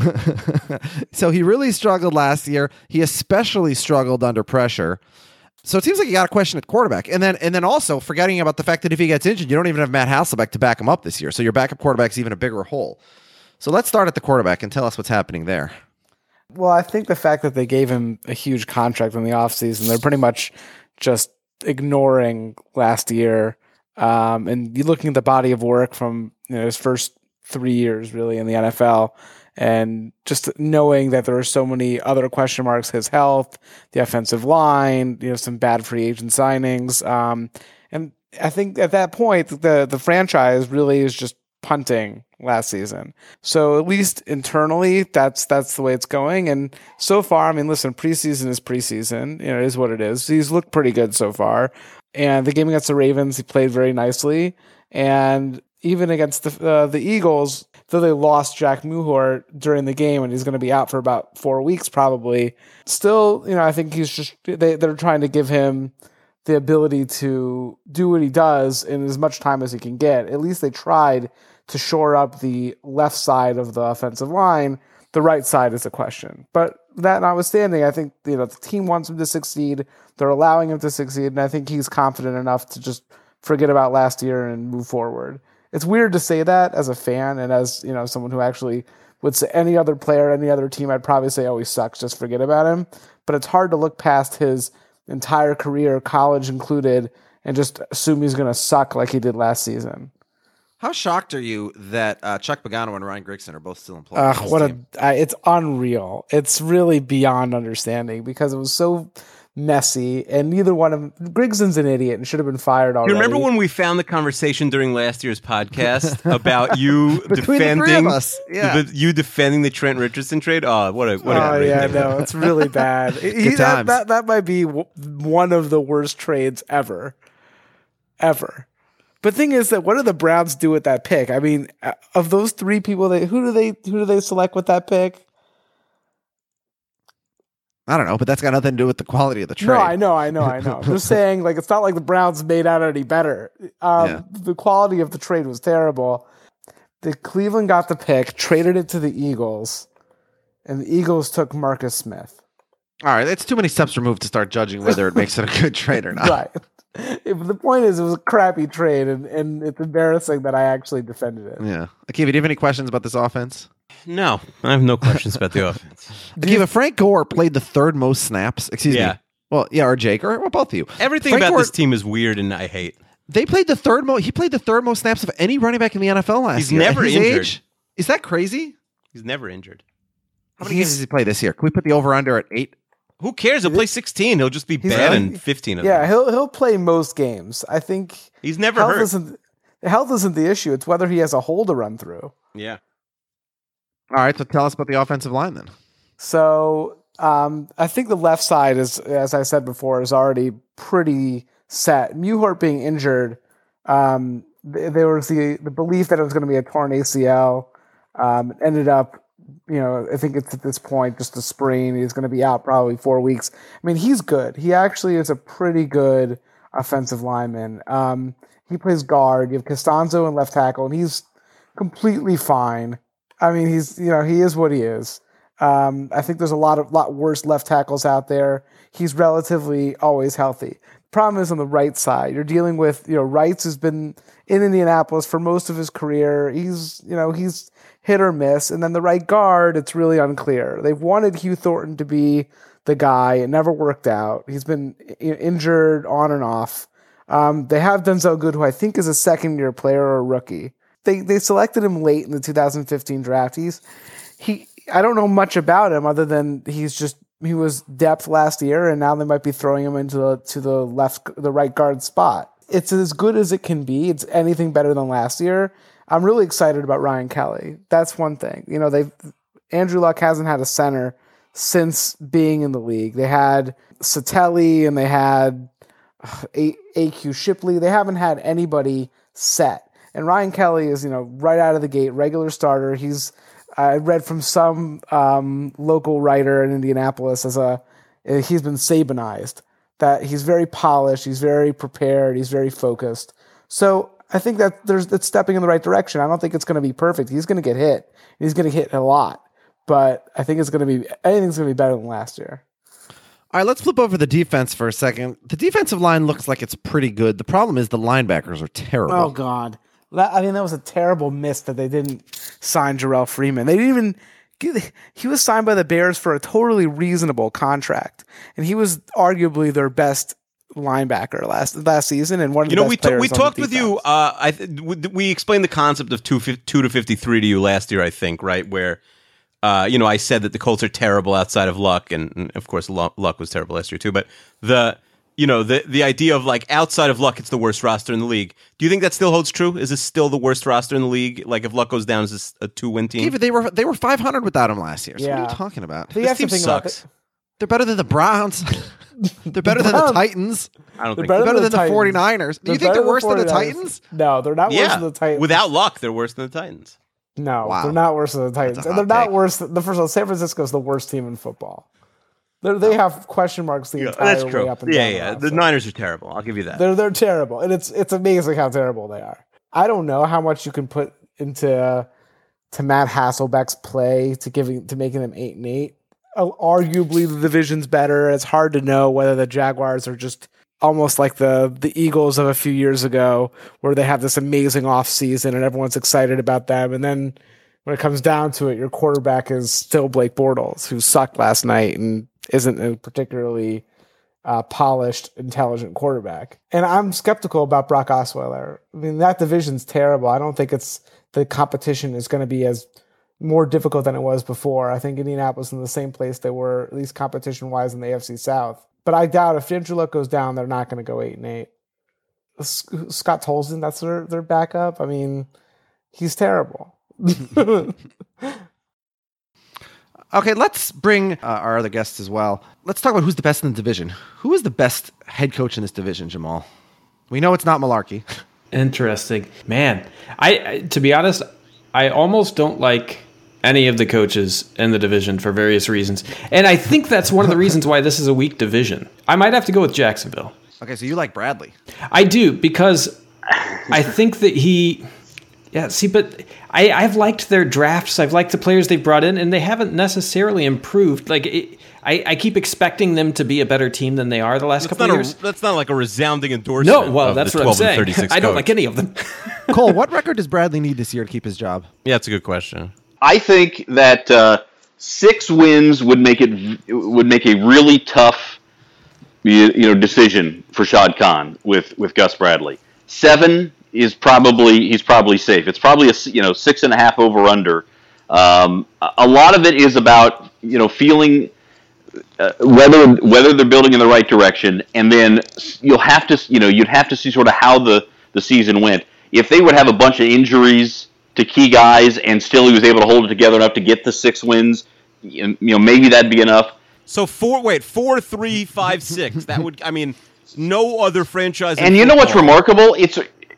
So he really struggled last year. He especially struggled under pressure. So it seems like you got a question at quarterback. And then and then also forgetting about the fact that if he gets injured, you don't even have Matt Hasselbeck to back him up this year. So your backup quarterback's even a bigger hole. So let's start at the quarterback and tell us what's happening there. Well, I think the fact that they gave him a huge contract in the offseason, they're pretty much just ignoring last year. Um, and you're looking at the body of work from you know, his first three years really in the N F L. And just knowing that there are so many other question marks, his health, the offensive line, you know, some bad free agent signings. Um, and I think at that point, the, the franchise really is just punting last season. So at least internally, that's that's the way it's going. And so far, I mean, listen, preseason is preseason. You know, it is what it is. He's looked pretty good so far. And the game against the Ravens, he played very nicely. And even against the uh, the Eagles, though they lost Jack Muhort during the game and he's going to be out for about four weeks probably, still, you know, I think he's just, they, they're trying to give him the ability to do what he does in as much time as he can get. At least they tried to shore up the left side of the offensive line. The right side is a question. But that notwithstanding, I think, you know, the team wants him to succeed. They're allowing him to succeed. And I think he's confident enough to just forget about last year and move forward. It's weird to say that as a fan and as, you know, someone who actually would say any other player, any other team, I'd probably say, oh, he sucks, just forget about him. But it's hard to look past his entire career, college included, and just assume he's going to suck like he did last season. How shocked are you that uh, Chuck Pagano and Ryan Grigson are both still employed? Uh, on this what team? a! Uh, it's unreal. It's really beyond understanding because it was so messy, and neither one of them. Grigson's an idiot and should have been fired already. You remember when we found the conversation during last year's podcast about you Between the defending three of us, yeah. the- you defending the Trent Richardson trade? Oh, what a what a Oh great yeah, thing. no, it's really bad. He- that, times. that that might be w- one of the worst trades ever, ever. But thing is that what do the Browns do with that pick? I mean, uh, of those three people, they who do they who do they select with that pick? I don't know, but that's got nothing to do with the quality of the trade. No, I know, I know, I know. I'm just saying, like, it's not like the Browns made out any better. Um, Yeah. The quality of the trade was terrible. The Cleveland got the pick, traded it to the Eagles, and the Eagles took Marcus Smith. All right, it's too many steps removed to start judging whether it makes it a good trade or not. Right. If the point is, it was a crappy trade, and, and it's embarrassing that I actually defended it. Yeah. Akiva, do you have any questions about this offense? No, I have no questions about the offense. Akiva, Frank Gore played the third most snaps. Excuse Yeah. me. Well, yeah, or Jake, or well, both of you. Everything Frank about Gore- this team is weird and I hate. They played the third most. He played the third most snaps of any running back in the N F L last He's year. At never his injured. age? Is that crazy? He's never injured. How many games does he play this year? Can we put the over under at eight? Who cares? He'll play sixteen. He'll just be He's bad really- in fifteen of Yeah, them. he'll he'll play most games. I think He's never health hurt. isn't health isn't the issue. It's whether he has a hole to run through. Yeah. All right, so tell us about the offensive line then. So um, I think the left side is, as I said before, is already pretty set. Muhort being injured, um, th- there was the, the belief that it was going to be a torn A C L. Um, it ended up, you know, I think it's at this point just a sprain. He's going to be out probably four weeks. I mean, he's good. He actually is a pretty good offensive lineman. Um, he plays guard. You have Costanzo in left tackle, and he's completely fine. I mean, he's, you know, he is what he is. Um, I think there's a lot of lot worse left tackles out there. He's relatively always healthy. Problem is on the right side. You're dealing with, you know, Wrights has been in Indianapolis for most of his career. He's, you know, he's hit or miss. And then the right guard, it's really unclear. They've wanted Hugh Thornton to be the guy. It never worked out. He's been i- injured on and off. Um, they have Denzel Good, who I think is a second year player or a rookie. They they selected him late in the two thousand fifteen draft. He's he. I don't know much about him other than he's just he was depth last year, and now they might be throwing him into the to the left the right guard spot. It's as good as it can be. It's anything better than last year. I'm really excited about Ryan Kelly. That's one thing. You know, they Andrew Luck hasn't had a center since being in the league. They had Satelli and they had A- AQ Shipley. They haven't had anybody set. And Ryan Kelly is, you know, right out of the gate, regular starter. He's, I read from some um, local writer in Indianapolis as a, he's been Sabanized, that he's very polished, he's very prepared, he's very focused. So I think that there's it's stepping in the right direction. I don't think it's going to be perfect. He's going to get hit. He's going to hit a lot, but I think it's going to be anything's going to be better than last year. All right, let's flip over the defense for a second. The defensive line looks like it's pretty good. The problem is the linebackers are terrible. Oh God. That, I mean, that was a terrible miss that they didn't sign Jarrell Freeman. They didn't even get, he was signed by the Bears for a totally reasonable contract, and he was arguably their best linebacker last last season and one of the You know, best we, t- players we on talked the with you. defense. Uh, I th- we- we explained the concept of two, two to fifty-three to you last year, I think, right? Where, uh, you know, I said that the Colts are terrible outside of Luck, and, and of course, Luck, Luck was terrible last year too. But the, you know, the the idea of like outside of Luck, it's the worst roster in the league. Do you think that still holds true? Is this still the worst roster in the league? Like, if Luck goes down, is this a two-win team? Even they were they were five hundred without him last year. So what are Yeah. you talking about? But you This have to team think about sucks. it. They're better than the Browns. They're better than the Browns- Titans. I don't They're think. better They're better than than the the Titans. 49ers. Do They're you think better they're worse than the 49ers. Titans? No, they're not worse Yeah, than the Titans. without Luck, they're worse than the Titans. No, Wow. they're not worse than the Titans. That's a And they're hot not take. worse. Than, the first of all, San Francisco is the worst team in football. They're, they have question marks the Yeah, entire that's way true. up and Yeah, down. yeah. the The roster. Niners are terrible. I'll give you that. They're they're terrible, and it's it's amazing how terrible they are. I don't know how much you can put into to Matt Hasselbeck's play to giving to making them eight and eight. Uh, Arguably, the division's better. It's hard to know whether the Jaguars are just almost like the the Eagles of a few years ago, where they have this amazing offseason and everyone's excited about them. And then when it comes down to it, your quarterback is still Blake Bortles, who sucked last night and isn't a particularly uh, polished, intelligent quarterback. And I'm skeptical about Brock Osweiler. I mean, that division's terrible. I don't think it's the competition is going to be as more difficult than it was before. I think Indianapolis is in the same place they were, at least competition-wise, in the A F C South. But I doubt if Andrew Luck goes down, they're not going to go eight and eight. Scott Tolzien, that's their their backup. I mean, he's terrible. Okay, let's bring uh, our other guests as well. Let's talk about who's the best in the division. Who is the best head coach in this division, Jamal? We know it's not Malarkey. Interesting, man. I, I to be honest, I almost don't like any of the coaches in the division for various reasons. And I think that's one of the reasons why this is a weak division. I might have to go with Jacksonville. Okay, so you like Bradley. I do, because I think that he... Yeah, see, but I, I've liked their drafts. I've liked the players they've brought in, and they haven't necessarily improved. Like, it, I, I keep expecting them to be a better team than they are the last That's couple not of years. A, that's not like a resounding endorsement. No, well, of that's the what I'm twelve and saying. thirty-six I don't coach. like any of them. Cole, what record does Bradley need this year to keep his job? Yeah, that's a good question. I think that uh, six wins would make it would make a really tough, you, you know, decision for Shad Khan with, with Gus Bradley. Seven is probably he's probably safe. It's probably a you know six and a half over under. Um, a lot of it is about you know feeling uh, whether whether they're building in the right direction, and then you'll have to you know you'd have to see sort of how the, the season went. If they would have a bunch of injuries to key guys, and still he was able to hold it together enough to get the six wins, you know, maybe that'd be enough. So four, wait, four, three, five, six. That would, I mean, no other franchise. in And you know what's football- remarkable? It's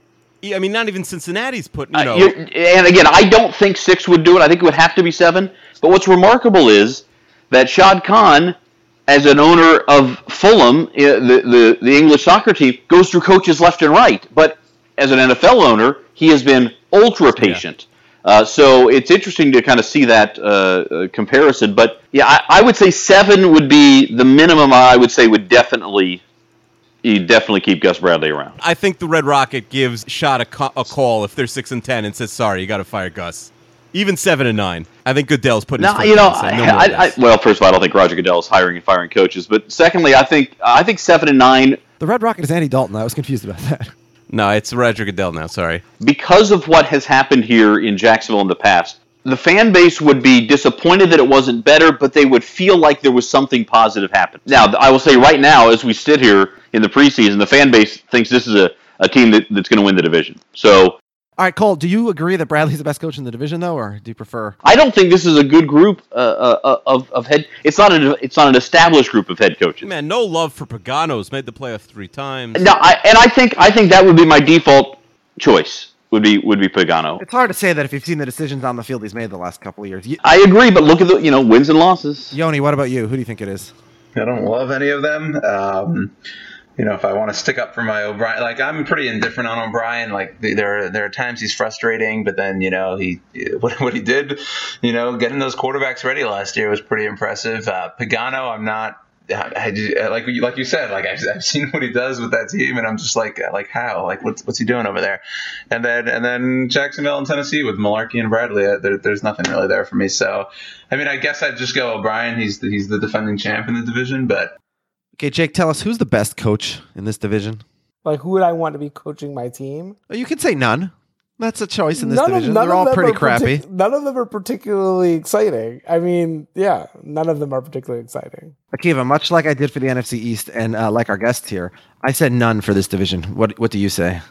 I mean, not even Cincinnati's put, you know. uh, you- and again, I don't think six would do it. I think it would have to be seven. But what's remarkable is that Shad Khan, as an owner of Fulham, uh, the, the the English soccer team, goes through coaches left and right. But as an N F L owner, he has been ultra patient. Yeah. Uh, so it's interesting to kind of see that uh, uh, comparison. But yeah, I, I would say seven would be the minimum. I would say would definitely, you definitely keep Gus Bradley around. I think the Red Rocket gives Shot a, co- a call if they're six and ten and says, "Sorry, you got to fire Gus." Even seven and nine. I think Goodell's putting. No, his foot you know, down, saying, no I, more of I, I, this." well, first of all, I don't think Roger Goodell is hiring and firing coaches. But secondly, I think I think seven and nine. The Red Rocket is Andy Dalton. I was confused about that. No, it's Roger Goodell now. Sorry. Because of what has happened here in Jacksonville in the past, the fan base would be disappointed that it wasn't better, but they would feel like there was something positive happen. Now, I will say right now, as we sit here in the preseason, the fan base thinks this is a, a team that, that's going to win the division. So, all right, Cole, do you agree that Bradley's the best coach in the division, though, or do you prefer? I don't think this is a good group uh, uh, of of head. It's not a, it's not an established group of head coaches. Man, no love for Pagano's made the playoffs three times. No, I, and I think I think that would be my default choice. Would be would be Pagano. It's hard to say that if you've seen the decisions on the field he's made the last couple of years. Y- I agree, but look at the you know wins and losses. Yoni, what about you? Who do you think it is? I don't love any of them. Um, you know, if I want to stick up for my O'Brien, like I'm pretty indifferent on O'Brien. Like there, there are times he's frustrating, but then you know he what, what he did, you know, getting those quarterbacks ready last year was pretty impressive. Uh, Pagano, I'm not. I, I, like you, like you said, like I've, I've seen what he does with that team, and I'm just like, like how, like what's what's he doing over there? And then and then Jacksonville and Tennessee with Malarkey and Bradley, uh, there, there's nothing really there for me. So, I mean, I guess I'd just go O'Brien. He's the, he's the defending champ in the division, but. Okay, Jake, tell us who's the best coach in this division? Like, who would I want to be coaching my team? Oh, you can say none. That's a choice in this None of- division. none They're of all them pretty are crappy. partic- none of them are particularly exciting. I mean, yeah, none of them are particularly exciting. Akiva, much like I did for the N F C East and uh, like our guest here, I said none for this division. What What do you say?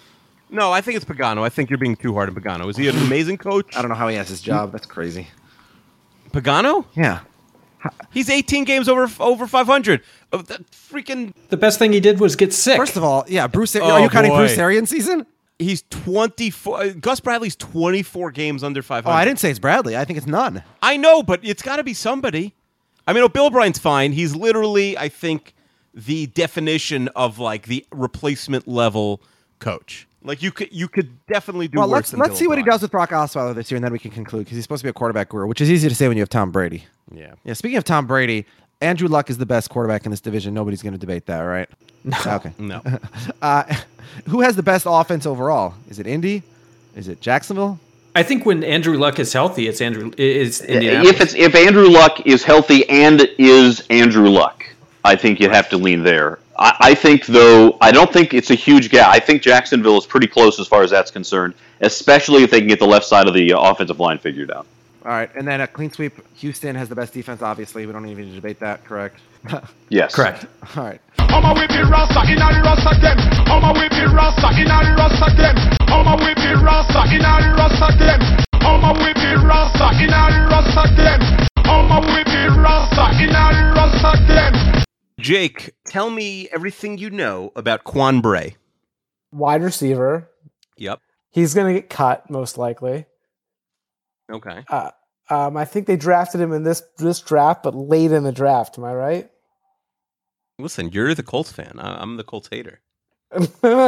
No, I think it's Pagano. I think you're being too hard on Pagano. Is he an amazing coach? I don't know how he has his job. That's crazy. Pagano? Yeah. He's eighteen games over over five hundred. Oh, that freaking. The best thing he did was get sick. First of all, yeah, Bruce. Oh, are you counting boy. Bruce Arians' season? He's twenty-four. Uh, Gus Bradley's twenty-four games under five hundred. Oh, I didn't say it's Bradley. I think it's none. I know, but it's got to be somebody. I mean, oh, Bill O'Brien's fine. He's literally, I think, the definition of like the replacement level coach. Like you could, you could definitely do Well, worse let's than let's Bill see what he O'Brien. does with Brock Osweiler this year, and then we can conclude because he's supposed to be a quarterback guru, which is easy to say when you have Tom Brady. Yeah. Yeah. Speaking of Tom Brady, Andrew Luck is the best quarterback in this division. Nobody's going to debate that, right? No. Okay. No. Uh, who has the best offense overall? Is it Indy? Is it Jacksonville? I think when Andrew Luck is healthy, it's Andrew. It's Indianapolis. If it's if Andrew Luck is healthy and is Andrew Luck, I think you'd have to lean there. I, I think, though, I don't think it's a huge gap. I think Jacksonville is pretty close as far as that's concerned, especially if they can get the left side of the uh, offensive line figured out. All right, and then a clean sweep. Houston has the best defense, obviously. We don't even need to debate that, correct? Yes. Correct. All right. I'ma whip it rasta in the rasta them. I'ma whip it rasta in the rasta them. I'ma whip it rasta in the rasta them. I'ma whip it rasta in the rasta them. I'ma whip it rasta in the rasta them. Jake, tell me everything you know about Quan Bray. Wide receiver. Yep. He's going to get cut, most likely. Okay. Uh, um, I think they drafted him in this this draft, but late in the draft. Am I right? Listen, you're the Colts fan. I- I'm the Colts hater. I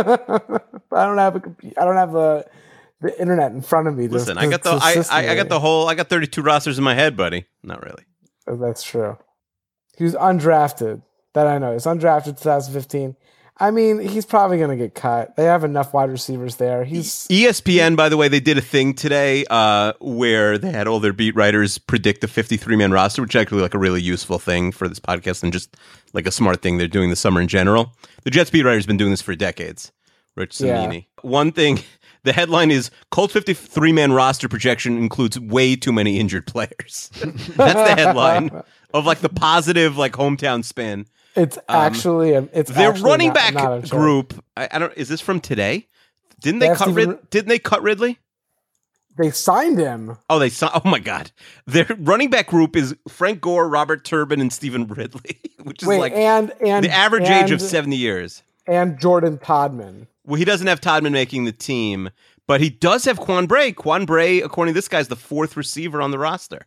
don't have a compu- I don't have a, the internet in front of me. to- Listen, I to- got the to I, assist I, I got me. the whole I got thirty-two rosters in my head, buddy. Not really. Oh, that's true. He was undrafted. That I know. He's undrafted twenty fifteen. I mean, he's probably going to get cut. They have enough wide receivers there. He's E S P N, by the way, they did a thing today uh, where they had all their beat writers predict the fifty-three man roster, which is actually like a really useful thing for this podcast and just like a smart thing they're doing this summer in general. The Jets beat writer's been doing this for decades. Rich Cimini. Yeah. One thing, the headline is Colts fifty-three man roster projection includes way too many injured players. That's the headline of like the positive like hometown spin. It's actually um, a, it's their actually running not, back not group. I, I don't. Is this from today? Didn't they, They cut? Steven, Rid, didn't they cut Ridley? They signed him. Oh, they saw. Oh my God! Their running back group is Frank Gore, Robert Turbin, and Stephen Ridley, which is Wait, like and, and the average and, age of seventy years. And Jordan Todman. Well, he doesn't have Todman making the team, but he does have Quan Bray. Quan Bray, according to this guy, is the fourth receiver on the roster.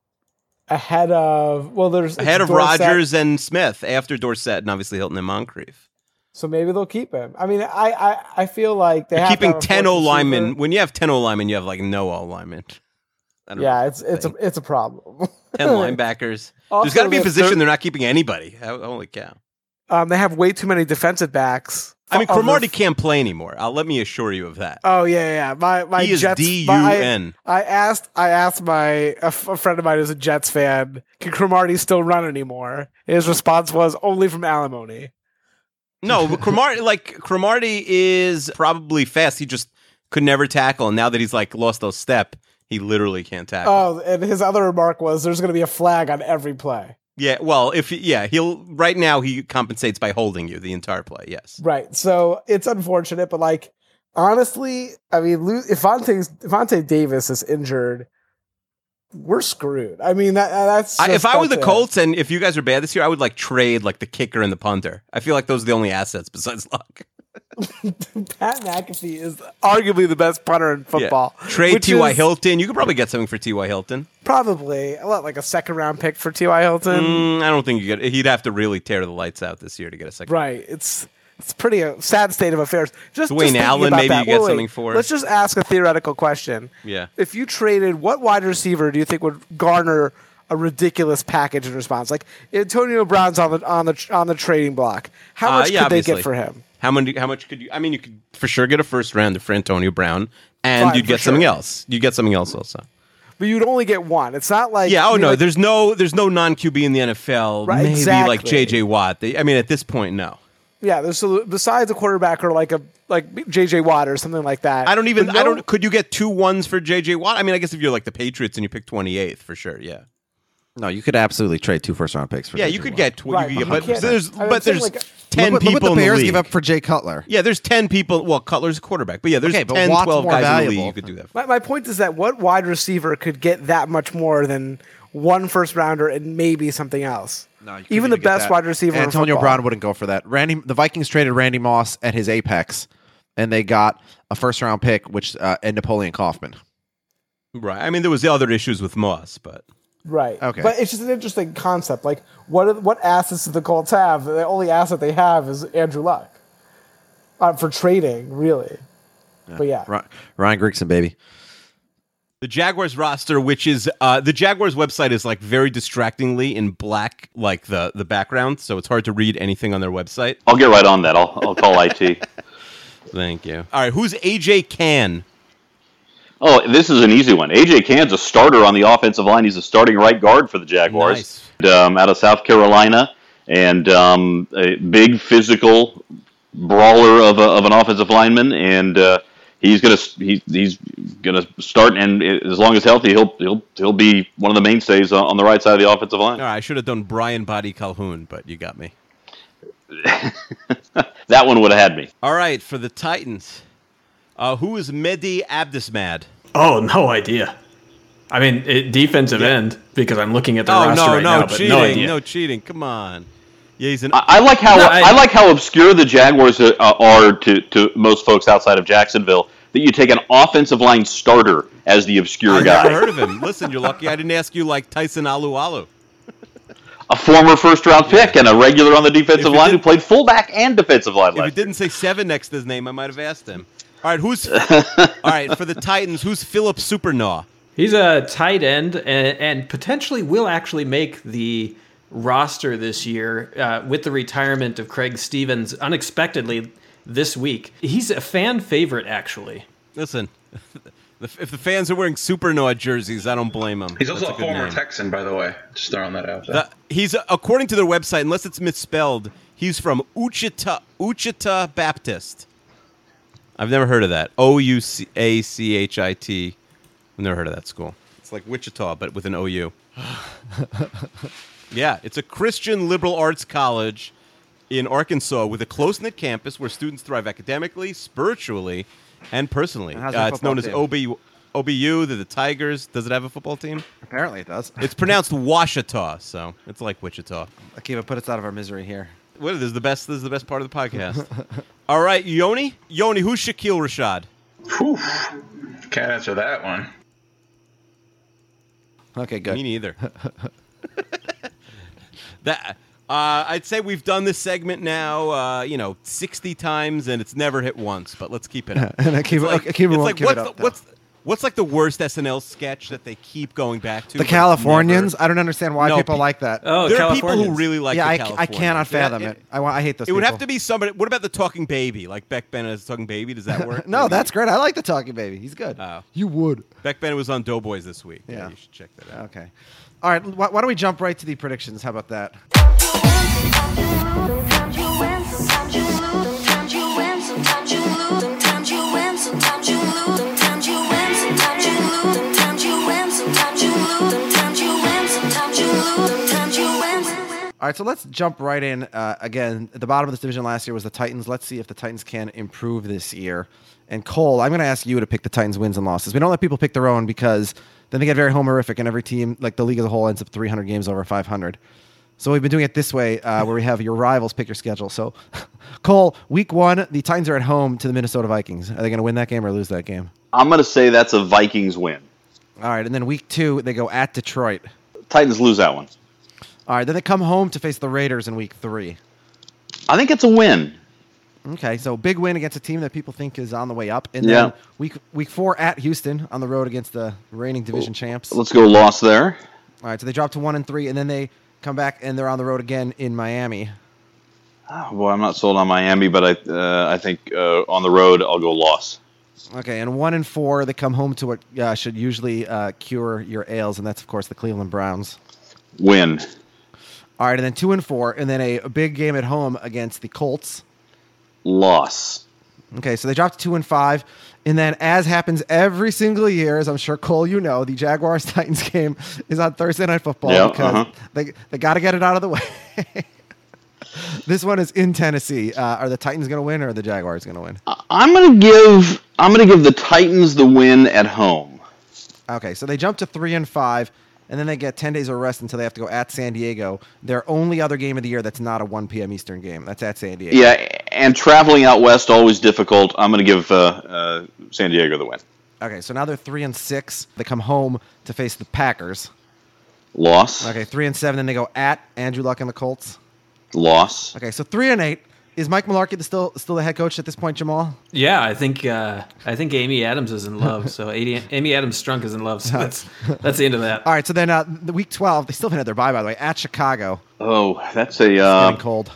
Ahead of well, there's ahead of Dorsett. Rodgers and Smith, after Dorsett and obviously Hilton and Moncrief. So maybe they'll keep him. I mean, I I, I feel like they You're have keeping ten O linemen. receiver. When you have ten O linemen, you have like no O linemen. Yeah, it's it's a it's a problem. ten linebackers. Also, There's got to be a position they're, they're not keeping anybody. Holy cow! Um, they have way too many defensive backs. I mean, Of Cromartie the- can't play anymore. I'll let me assure you of that. Oh yeah, yeah. My my He is Jets. D U my- N. I, I asked I asked my a, f- a friend of mine who's a Jets fan. Can Cromartie still run anymore? His response was only from alimony. No, but Cromartie, like Cromartie is probably fast. He just could never tackle, and now that he's like lost those step, he literally can't tackle. Oh, and his other remark was, "There's going to be a flag on every play." Yeah, well, if yeah, he'll right now he compensates by holding you the entire play. Yes, Right. So it's unfortunate, but like honestly, I mean, lo- if Vontae Vontae Davis is injured, we're screwed. I mean, that that's I, just- if I were the that's it. Colts and if you guys are bad this year, I would like trade like the kicker and the punter. I feel like those are the only assets besides Luck. Pat McAfee is arguably the best punter in football. Yeah. Trade which T Y is Hilton. You could probably get something for T Y Hilton. Probably what, like a second round pick for T Y Hilton. Mm, I don't think you get. He'd have to really tear the lights out this year to get a second. Right. It's it's pretty a sad state of affairs. Just Dwayne just thinking Allen, about maybe that. you get Wait, wait. something for. Let's just ask a theoretical question. Yeah. If you traded, what wide receiver do you think would garner a ridiculous package in response? Like Antonio Brown's on the on the on the trading block. How Uh, much yeah, could they obviously. get for him? How many? How much could you? I mean, you could for sure get a first rounder for Antonio Brown, and Fine, you'd for get sure. something else. You would get something else also. But you'd only get one. It's not like Yeah. I Oh mean, no. like- there's no. There's no non Q B in the N F L. Right, Maybe like exactly. J J Watt. They, I mean, at this point, no. yeah. There's so besides a quarterback or like a like J J Watt or something like that. I don't even. But I no- don't. Could you get two ones for J J Watt? I mean, I guess if you're like the Patriots and you pick twenty-eighth for sure. Yeah. No, you could absolutely trade two first round picks for Yeah. J J You could Watt. get. Tw- Right, you could but get you but can't- there's. I mean, But I'm saying, there's like- ten look, what- people look what the in Bears the give league. up for Jay Cutler. Yeah. There's ten people. Well, Cutler's a quarterback, but yeah, there's Okay, but ten, Watt's twelve more guys in the valuable. league you could do that. For. My, my point is that what wide receiver could get that much more than one first rounder and maybe something else? No, you couldn't even the get best that. wide receiver. in Antonio football. Brown wouldn't go for that. Randy, the Vikings traded Randy Moss at his apex, and they got a first round pick, which uh, and Napoleon Kaufman. Right. I mean, there was the other issues with Moss, but. Right. Okay. But it's just an interesting concept. Like, what are, what assets do the Colts have? The only asset they have is Andrew Luck uh, for trading, really. But yeah, Ryan, Ryan Grigson, baby. The Jaguars roster, which is uh, the Jaguars website, is like very distractingly in black, like the the background, so it's hard to read anything on their website. I'll get right on that. I'll I'll call I T. Thank you. All right, who's A J Cann? Oh, this is an easy one. A J Cann's a starter on the offensive line. He's a starting right guard for the Jaguars. Nice. And, um, out of South Carolina, and um, a big physical brawler of, a, of an offensive lineman, and uh, he's gonna he, he's gonna start. And as long as healthy, he'll he'll he'll be one of the mainstays on the right side of the offensive line. All right, I should have done Brian Body Calhoun, but you got me. That one would have had me. All right, for the Titans, uh, who is Mehdi Abdesmad? Oh, no idea. I mean, it, defensive yeah. end, because I'm looking at the oh, roster no, right no, now, cheating, but no idea. no cheating. Come on. Yeah, he's an. I, I like how No, I, I- I like how obscure the Jaguars uh, are to, to most folks outside of Jacksonville. That you take an offensive line starter as the obscure I guy, never heard of him. Listen, you're lucky I didn't ask you like Tyson Alualu. a former first round pick and a regular on the defensive If it line did- who played fullback and defensive line. If last it didn't say seven next to his name, I might have asked him. All right, who's all right for the Titans? Who's Philip Supernaw? He's a tight end and, and potentially will actually make the roster this year uh, with the retirement of Craig Stevens unexpectedly this week. He's a fan favorite, actually. Listen, if the fans are wearing Supernaw jerseys, I don't blame them. He's also That's a, good former name. Texan, by the way. Just throwing that out there. The- he's according to their website, unless it's misspelled, he's from Ouachita, Ouachita Baptist. I've never heard of that. O U A C H I T. I've never heard of that school. It's like Wichita, but with an O U. Yeah, it's a Christian liberal arts college in Arkansas with a close-knit campus where students thrive academically, spiritually, and personally. How's their Uh, it's known as football O B U. O B U, they're the Tigers. Does it have a football team? Apparently it does. It's pronounced Washita, so it's like Wichita. Akiva, put us out of our misery here. What this is the best? This is the best part of the podcast. All right, Yoni. Yoni, who's Shaquille Rashad? Whew. Can't answer that one. Okay, good. Me neither. that uh, I'd say we've done this segment now, uh, you know, sixty times, and it's never hit once. But let's keep it up. And Akiva, It's like, Akiva it's won't like give what's it up. the, what's what's like the worst S N L sketch that they keep going back to? the but Californians? never- I don't understand why No, people pe- like that. Oh, there are people who Californians. really like yeah, the I, I Californians. cannot fathom Yeah, it. I, wa- I hate those It would people. have to be somebody. What about the Talking Baby? Like Beck Bennett is Talking Baby. Does that work? No, Maybe? that's great. I like the Talking Baby. He's good. Oh. You would. Beck Bennett was on Doughboys this week. Yeah. You should check that out. Okay. All right. Why, why don't we jump right to the predictions? How about that? Sometimes you win, sometimes you lose. Sometimes you win, sometimes you lose. Sometimes you win, sometimes you lose. Sometimes you win, sometimes you lose. Sometimes you win, sometimes you lose. Sometimes you win, sometimes you lose. Sometimes you win. All right, so let's jump right in. Uh, again, at the bottom of this division last year was the Titans. Let's see if the Titans can improve this year. And Cole, I'm going to ask you to pick the Titans' wins and losses. We don't let people pick their own because then they get very homerific, and every team, like the league as a whole, ends up three hundred games over five hundred. So we've been doing it this way, uh, where we have your rivals pick your schedule. So, Cole, week one, the Titans are at home to the Minnesota Vikings. Are they going to win that game or lose that game? I'm going to say that's a Vikings win. All right, and then week two, they go at Detroit. Titans lose that one. All right, then they come home to face the Raiders in week three. I think it's a win. Okay, so big win against a team that people think is on the way up. And Yeah. then week week four at Houston on the road against the reigning division champs. All Let's go loss there. right, so they drop to one and three, and then they come back and they're on the road again in Miami. Oh, boy, I'm not sold on Miami, but I uh, I think uh, on the road I'll go loss. Okay, and one and four, they come home to what uh, should usually uh, cure your ails, and that's of course the Cleveland Browns. Win. All right, and then two and four, and then a, a big game at home against the Colts. Loss. Okay, so they dropped to two and five, and then as happens every single year, as I'm sure Cole, you know, the Jaguars Titans game is on Thursday Night Football Yeah, because uh-huh. they they got to get it out of the way. This one is in Tennessee. Uh, are the Titans going to win, or are the Jaguars going to win? I'm gonna give I'm gonna give the Titans the win at home. Okay, so they jump to three and five, and then they get ten days of rest until they have to go at San Diego. Their only other game of the year that's not a one p.m. Eastern game. That's at San Diego. Yeah, and traveling out west always difficult. I'm gonna give uh, uh, San Diego the win. Okay, so now they're three and six. They come home to face the Packers. Loss. Okay, three and seven. Then they go at Andrew Luck and the Colts. Loss. Okay, so three and eight. Is Mike Mularkey the still still the head coach at this point, Jamal? Yeah, I think uh, I think Amy Adams is in love. So Amy, Amy Adams Strunk is in love. So that's that's the end of that. All right, so then uh, the week twelve, they still haven't had their bye, by the way, at Chicago. Oh, that's a It's uh, getting cold.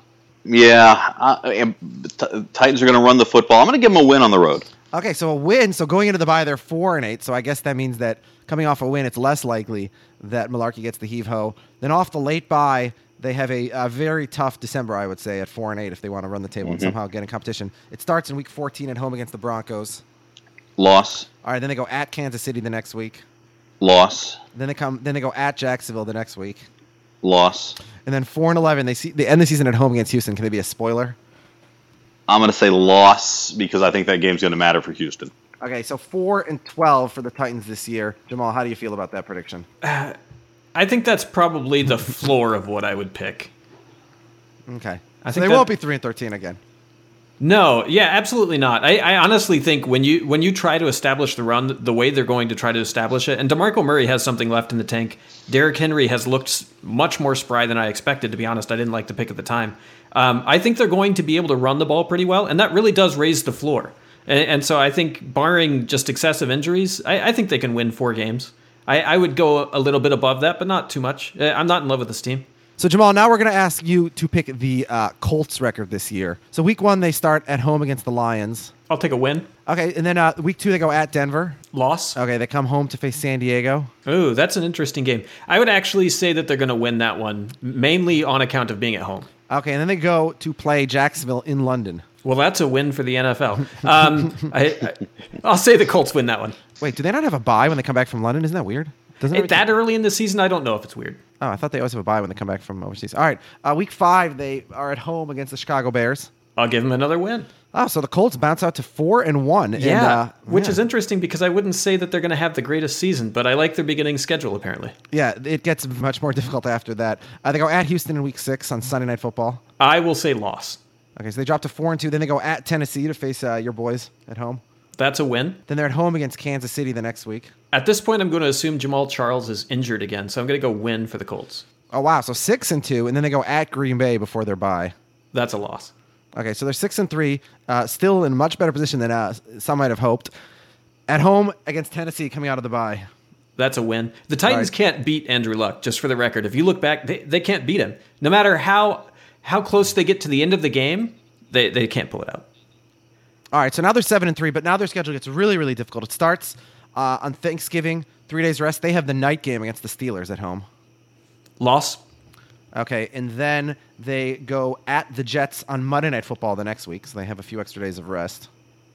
yeah. Uh, and the Titans are going to run the football. I'm going to give them a win on the road. Okay, so a win. So going into the bye, they're four and eight. So I guess that means that coming off a win, it's less likely that Mularkey gets the heave ho. Then off the late bye, they have a, a very tough December, I would say, at four and eight if they want to run the table Mm-hmm. and somehow get in competition. It starts in week fourteen at home against the Broncos. Loss. All right, then they go at Kansas City the next week. Loss. Then they come. Then they go at Jacksonville the next week. Loss. And then four and eleven, they see they end the season at home against Houston. Can they be a spoiler? I'm going to say loss because I think that game's going to matter for Houston. Okay, so four and twelve for the Titans this year. Jamal, how do you feel about that prediction? I think that's probably the floor of what I would pick. Okay, I so think they that- won't be three and thirteen again. No, yeah, absolutely not. I, I honestly think when you when you try to establish the run the way they're going to try to establish it, and DeMarco Murray has something left in the tank. Derrick Henry has looked s- much more spry than I expected, to be honest. I didn't like the pick at the time. Um, I think they're going to be able to run the ball pretty well, and that really does raise the floor. And, and so I think, barring just excessive injuries, I, I think they can win four games. I, I would go a little bit above that, but not too much. Uh, I'm not in love with this team. So Jamal, now we're going to ask you to pick the uh, Colts record this year. So week one, they start at home against the Lions. I'll take a win. Okay, and then uh, week two, they go at Denver. Loss. Okay, they come home to face San Diego. Ooh, that's an interesting game. I would actually say that they're going to win that one, mainly on account of being at home. Okay, and then they go to play Jacksonville in London. Well, that's a win for the N F L. Um, I, I, I'll say the Colts win that one. Wait, do they not have a bye when they come back from London? Isn't that weird? Doesn't It, that early in the season, I don't know if it's weird. Oh, I thought they always have a bye when they come back from overseas. All right, uh, week five, they are at home against the Chicago Bears. I'll give them another win. Oh, so the Colts bounce out to four and one. Yeah, and, uh, which yeah. is interesting because I wouldn't say that they're going to have the greatest season, but I like their beginning schedule, apparently. Yeah, it gets much more difficult after that. Uh, they go at Houston in week six on Sunday Night Football. I will say loss. Okay, so they drop to four and two. Then they go at Tennessee to face uh, your boys at home. That's a win. Then they're at home against Kansas City the next week. At this point, I'm going to assume Jamal Charles is injured again, so I'm going to go win for the Colts. Oh wow, so six and two, and then they go at Green Bay before their bye. That's a loss. Okay, so they're six and three, uh, still in much better position than uh, some might have hoped. At home against Tennessee, coming out of the bye. That's a win. The Titans Right. can't beat Andrew Luck, just for the record. If you look back, they, they can't beat him. No matter how how close they get to the end of the game, they, they can't pull it out. All right, so now they're seven and three, but now their schedule gets really, really difficult. It starts uh, on Thanksgiving, three days rest. They have the night game against the Steelers at home. Loss. Okay, and then they go at the Jets on Monday Night Football the next week, so they have a few extra days of rest.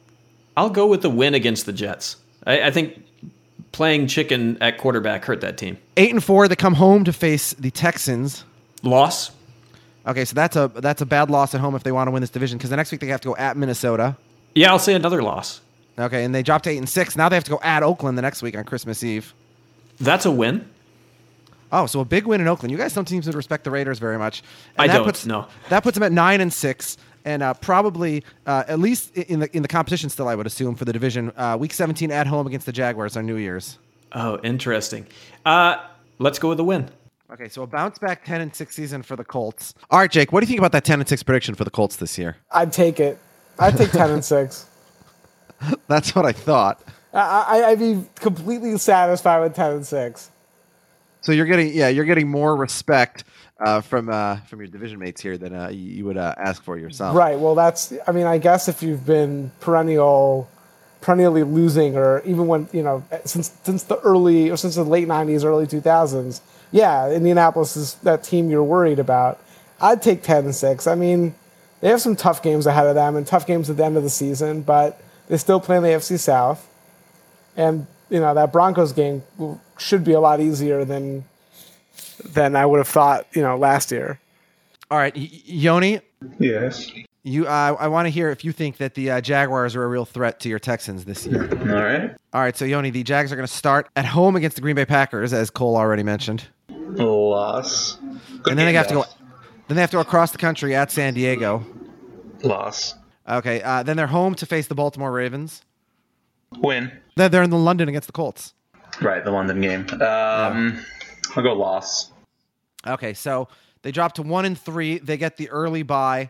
I'll go with the win against the Jets. I, I think playing chicken at quarterback hurt that team. Eight and four, they come home to face the Texans. Loss. Okay, so that's a that's a bad loss at home if they want to win this division, because the next week they have to go at Minnesota. Yeah, I'll say another loss. Okay, and they dropped to eight and six. Now they have to go at Oakland the next week on Christmas Eve. That's a win. Oh, so a big win in Oakland. You guys don't seem to respect the Raiders very much. I that don't, Puts, no. That puts them at nine and six, and uh, probably uh, at least in the in the competition still, I would assume, for the division. Uh, week seventeen at home against the Jaguars on New Year's. Oh, interesting. Uh, let's go with the win. Okay, so a bounce back ten and six season for the Colts. All right, Jake, what do you think about that ten and six prediction for the Colts this year? I'd take it. I'd take ten and six. That's what I thought. I, I, I'd be completely satisfied with ten and six. So you're getting, yeah, you're getting more respect uh, from uh, from your division mates here than uh, you, you would uh, ask for yourself. Right. Well, that's. I mean, I guess if you've been perennial, perennially losing, or even when you know since since the early or since the late nineties, early two thousands, yeah, Indianapolis is that team you're worried about. I'd take ten and six. I mean, they have some tough games ahead of them and tough games at the end of the season, but they still play in the A F C South, and you know that Broncos game will, should be a lot easier than than I would have thought. You know, last year. All right, y- Yoni, Yes. you, uh, I want to hear if you think that the uh, Jaguars are a real threat to your Texans this year. All right. All right, so Yoni, the Jags are going to start at home against the Green Bay Packers, as Cole already mentioned, Loss. and then they have to go. Then they have to go across the country at San Diego. Loss. Okay, uh, then they're home to face the Baltimore Ravens. Win. Then they're in the London against the Colts. Right, the London game. Um, I'll go loss. Okay, so they drop to one and three. They get the early bye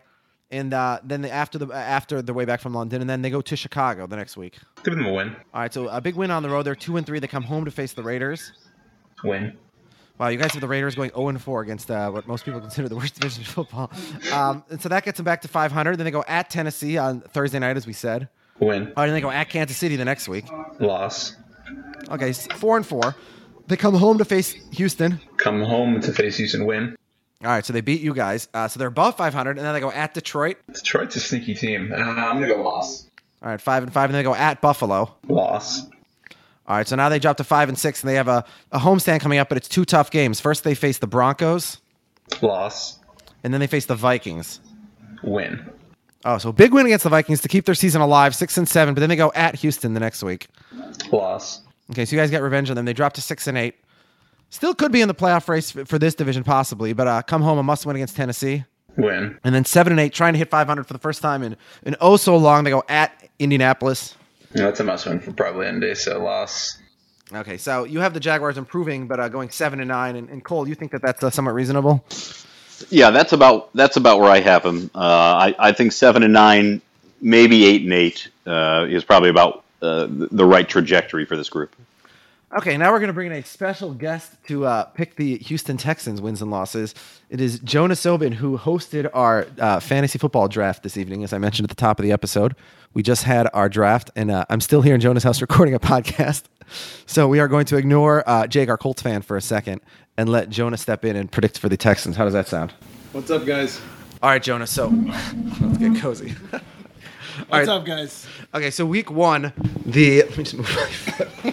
and uh, then they, after the after the way back from London, and then they go to Chicago the next week. Give them a win. All right, so a big win on the road. They're two and three. They come home to face the Raiders. Win. Wow, you guys have the Raiders going zero and four against uh, what most people consider the worst division of football. Um, and so that gets them back to five hundred. Then they go at Tennessee on Thursday night, as we said. Win. All right, then they go at Kansas City the next week. Loss. Okay, s- four and four. They come home to face Houston. Come home to face Houston. Win. All right, so they beat you guys. Uh, so they're above five hundred, and then they go at Detroit. Detroit's a sneaky team. Uh, I'm gonna go loss. All right, five and five, and then they go at Buffalo. Loss. All right, so now they drop to five and six, and they have a, a homestand coming up, but it's two tough games. First, they face the Broncos, Loss. and then they face the Vikings. Win. Oh, so big win against the Vikings to keep their season alive, six and seven. But then they go at Houston the next week. Loss. Okay, so you guys get revenge on them. They drop to six and eight. Still could be in the playoff race f- for this division possibly, but uh, come home a must win against Tennessee. Win. And then seven and eight, trying to hit five hundred for the first time in in oh so long. They go at Indianapolis. No, that's a must win for probably Indy, so loss. Okay, so you have the Jaguars improving, but uh, going seven and nine. And, and Cole, you think that that's uh, somewhat reasonable? Yeah, that's about that's about where I have him. Uh, I, I think seven and nine, maybe eight and eight, uh, is probably about uh, the right trajectory for this group. Okay, now we're going to bring in a special guest to uh, pick the Houston Texans wins and losses. It is Jonah Sobin, who hosted our uh, fantasy football draft this evening, as I mentioned at the top of the episode. We just had our draft, and uh, I'm still here in Jonah's house recording a podcast. So we are going to ignore uh, Jake, our Colts fan, for a second, and let Jonah step in and predict for the Texans. How does that sound? What's up, guys? All right, Jonah, so let's get cozy. All What's right. up, guys? Okay, so week one, the... Let me just move my foot.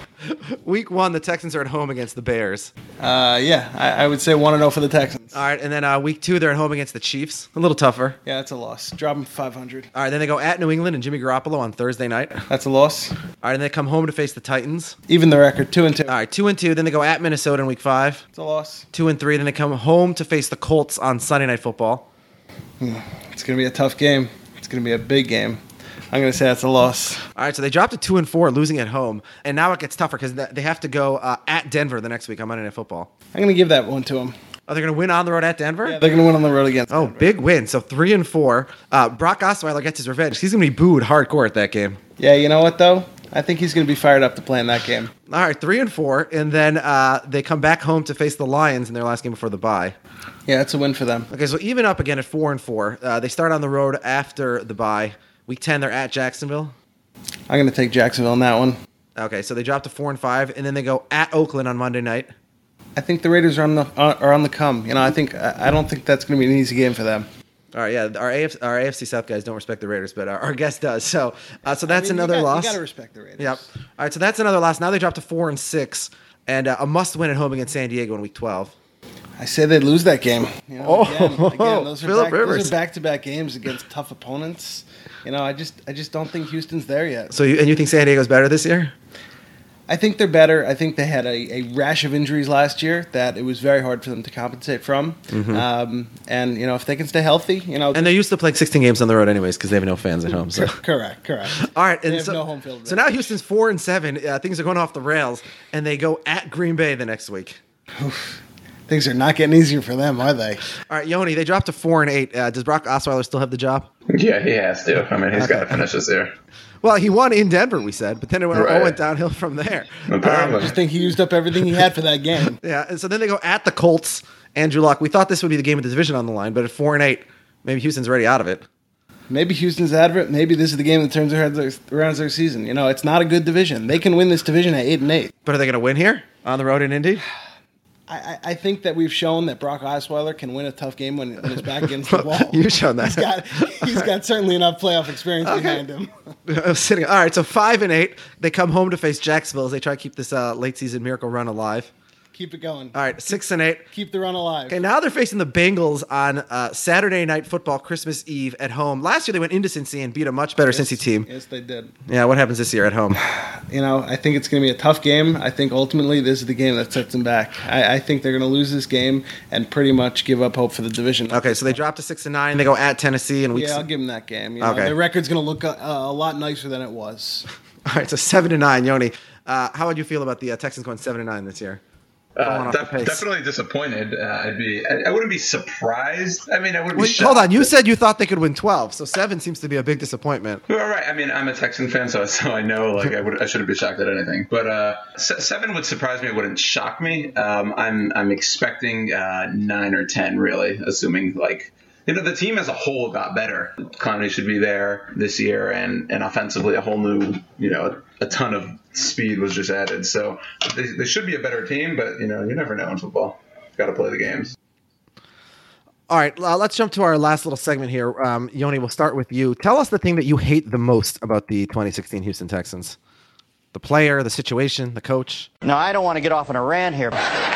Week one, the Texans are at home against the Bears. Uh, yeah, I, I would say one and zero for the Texans. All right, and then uh, week two, they're at home against the Chiefs. A little tougher. Yeah, that's a loss. Drop them to five hundred. All right, then they go at New England and Jimmy Garoppolo on Thursday night. All That's a loss. right, and they come home to face the Titans. Even the record, two and two. All right, two and two. Then they go at Minnesota in week five. It's a loss. Two and three. Then they come home to face the Colts on Sunday Night Football. It's gonna be a tough game. It's gonna be a big game. I'm gonna say that's a loss. All right, so they dropped to two and four, losing at home, and now it gets tougher because they have to go uh, at Denver the next week on Monday Night Football. I'm gonna give that one to them. Are they going to win on the road at Denver? Yeah, they're gonna win on the road against. Oh, Denver. big win. So three and four. Uh, Brock Osweiler gets his revenge. He's going to be booed hardcore at that game. Yeah, you know what though? I think he's gonna be fired up to play in that game. All right, three and four, and then uh, they come back home to face the Lions in their last game before the bye. Yeah, that's a win for them. Okay, so even up again at four and four. Uh, they start on the road after the bye. Week ten, they're at Jacksonville. I'm gonna take Jacksonville in that one. Okay, so they drop to four and five, and then they go at Oakland on Monday night. I think the Raiders are on the are on the come. You know, I think I I don't think that's gonna be an easy game for them. All right, yeah, our A F C, our A F C South guys don't respect the Raiders, but our, our guest does. So, uh, so that's I mean, you another got- loss. You gotta respect the Raiders. Yep. All right, so that's another loss. Now they drop to four and six, and uh, a must-win at home against San Diego in Week twelve. I say they'd lose that game. You know, Oh, again, again, those are Phillip back, Rivers. those are back-to-back games against tough opponents. You know, I just I just don't think Houston's there yet. So, you, and you think San Diego's better this year? I think they're better. I think they had a, a rash of injuries last year that it was very hard for them to compensate from. Um, and you know, if they can stay healthy, you know, And they're used to playing sixteen games on the road anyways because they have no fans at home. So. correct, correct. All right, and They have so, no home field so now Houston's four and seven. Uh, things are going off the rails, and they go at Green Bay the next week. Things are not getting easier for them, are they? All right, Yoni, they dropped to four and eight. Uh, does Brock Osweiler still have the job? Yeah, he has to. I mean, he's got to finish this year. Well, he won in Denver, we said, but then it went, Right. all went downhill from there. Apparently. I just think he used up everything he had for that game. Yeah, and so then they go at the Colts. Andrew Luck. We thought this would be the game of the division on the line, but at four and eight, maybe Houston's already out of it. Maybe Houston's out of it. Maybe this is the game that turns their heads around their season. You know, it's not a good division. They can win this division at eight and eight. But are they going to win here on the road in Indy? I, I I think that we've shown that Brock Osweiler can win a tough game when, when he's back against the wall. You've shown that. He's got, he's got certainly enough playoff experience behind him. I was sitting. All right, so five and eight. They come home to face Jacksonville as they try to keep this uh, late season miracle run alive. Keep it going. All right, six and eight. Keep the run alive. Okay, now they're facing the Bengals on uh, Saturday Night Football, Christmas Eve at home. Last year they went into Cincy and beat a much better Cincy team. Yes, they did. Yeah, what happens this year at home? You know, I think it's going to be a tough game. I think ultimately this is the game that sets them back. I, I think they're going to lose this game and pretty much give up hope for the division. Okay, so they drop to six and nine. They go at Tennessee in week. Yeah, I'll six. give them that game. You know, Okay. Their record's going to look a, a lot nicer than it was. All right, so seven and nine. Yoni, uh, how would you feel about the uh, Texans going seven and nine this year? Uh, off the def- pace. definitely disappointed. Uh, I'd be. I, I wouldn't be surprised. I mean, I wouldn't be Wait, shocked. hold on. You said you thought they could win twelve, so seven seems to be a big disappointment. Well, right. I mean, I'm a Texan fan, so so I know like I would I shouldn't be shocked at anything. But uh, se- seven would surprise me. It wouldn't shock me. Um, I'm I'm expecting uh, nine or ten, really, assuming like. You know, the team as a whole got better. Clowney should be there this year, and, and offensively, a whole new, you know, a ton of speed was just added. So they, they should be a better team, but, you know, you never know in football. Got to play the games. All right, uh, let's jump to our last little segment here. Um, Yoni, we'll start with you. Tell us the thing that you hate the most about the twenty sixteen Houston Texans. The player, the situation, the coach. No, I don't want to get off on a rant here.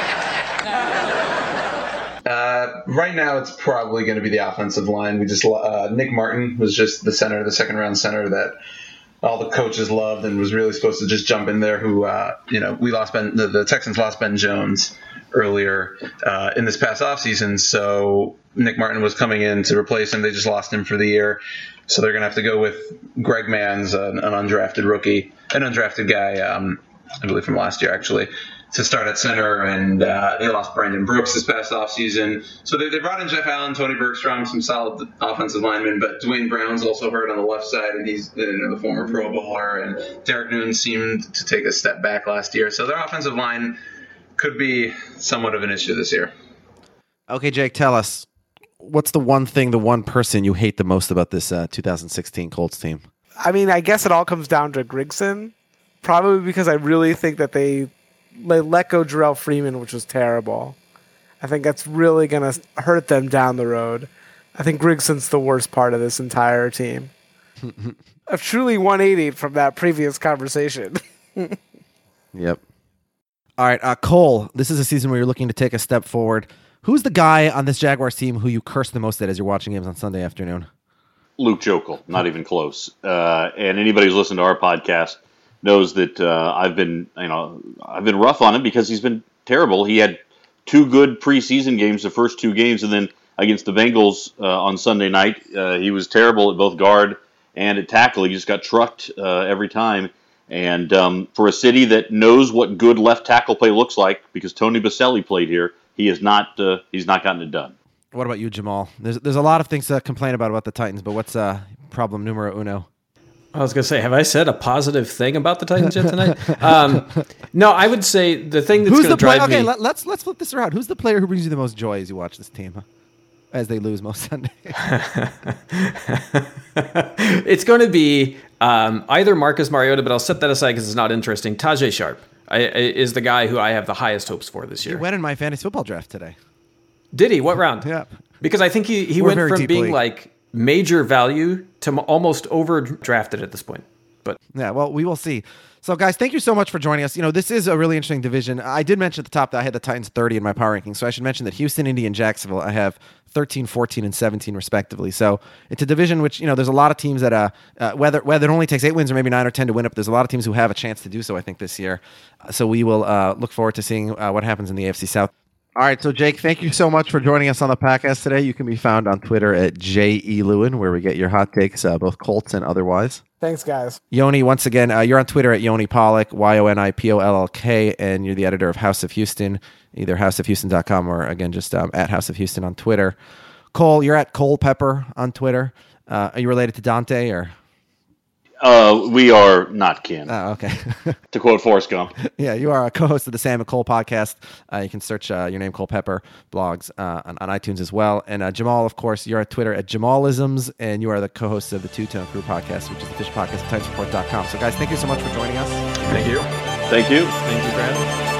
Uh, right now, it's probably going to be the offensive line. We just uh, Nick Martin was just the center, the second round center that all the coaches loved and was really supposed to just jump in there. Who uh, you know, we lost Ben. The, the Texans lost Ben Jones earlier uh, in this past offseason, so Nick Martin was coming in to replace him. They just lost him for the year, so they're going to have to go with Greg Manns, an, an undrafted rookie, an undrafted guy, um, I believe from last year actually, to start at center, and uh, they lost Brandon Brooks this past offseason. So they, they brought in Jeff Allen, Tony Bergstrom, some solid offensive linemen, but Dwayne Brown's also hurt on the left side, and he's you know, the former Pro Bowler, and Derek Newton seemed to take a step back last year. So their offensive line could be somewhat of an issue this year. Okay, Jake, tell us, what's the one thing, the one person you hate the most about this uh, two thousand sixteen Colts team? I mean, I guess it all comes down to Grigson, probably because I really think that they they let go Jarrell Freeman, which was terrible. I think that's really going to hurt them down the road. I think Grigson's the worst part of this entire team. A truly one eighty from that previous conversation. Yep. All right, uh, Cole, this is a season where you're looking to take a step forward. Who's the guy on this Jaguars team who you curse the most at as you're watching games on Sunday afternoon? Luke Jokel, not even close. Uh, and anybody who's listened to our podcast knows that uh, I've been, you know, I've been rough on him because he's been terrible. He had two good preseason games, the first two games, and then against the Bengals uh, on Sunday night, uh, he was terrible at both guard and at tackle. He just got trucked uh, every time. And um, for a city that knows what good left tackle play looks like, because Tony Baselli played here, he is not. Uh, he's not gotten it done. What about you, Jamal? There's there's a lot of things to complain about about the Titans, but what's uh, problem numero uno? I was going to say, have I said a positive thing about the Titans yet tonight? um, no, I would say the thing that's Who's going the to drive player? Okay, me... let, let's let's flip this around. Who's the player who brings you the most joy as you watch this team, huh? As they lose most Sundays? It's going to be um, either Marcus Mariota, but I'll set that aside because it's not interesting. Tajay Sharp I, I, is the guy who I have the highest hopes for this year. He went in my fantasy football draft today. Did he? What round? Yeah. Because I think he, he We're went very from deep being league. like major value to m- almost overdrafted at this point. But Yeah, well, we will see. So, guys, thank you so much for joining us. You know, this is a really interesting division. I did mention at the top that I had the Titans thirty in my power rankings, so I should mention that Houston, Indy, and Jacksonville, I have thirteen, fourteen, and seventeen, respectively. So it's a division which, you know, there's a lot of teams that, uh, uh, whether whether it only takes eight wins or maybe nine or ten to win it, but there's a lot of teams who have a chance to do so, I think, this year. Uh, so we will uh, look forward to seeing uh, what happens in the A F C South. All right, so Jake, thank you so much for joining us on the podcast today. You can be found on Twitter at J E Lewin, where we get your hot takes, uh, both Colts and otherwise. Thanks, guys. Yoni, once again, uh, you're on Twitter at Yoni Pollock, Y O N I P O L L K, and you're the editor of House of Houston, either house of houston dot com or, again, just um, at House of Houston on Twitter. Cole, you're at Cole Pepper on Twitter. Uh, are you related to Dante? Or Uh, we are not kin. Oh, okay. To quote Forrest Gump. Yeah, you are a co-host of the Sam and Cole podcast. Uh, you can search uh, your name, Cole Pepper, blogs uh, on, on iTunes as well. And uh, Jamal, of course, you're on Twitter at Jamalisms, and you are the co-host of the Two Tone Crew podcast, which is the Fish Podcast at Titans Report dot com. So, guys, thank you so much for joining us. Thank you. Thank you. thank you, Brad.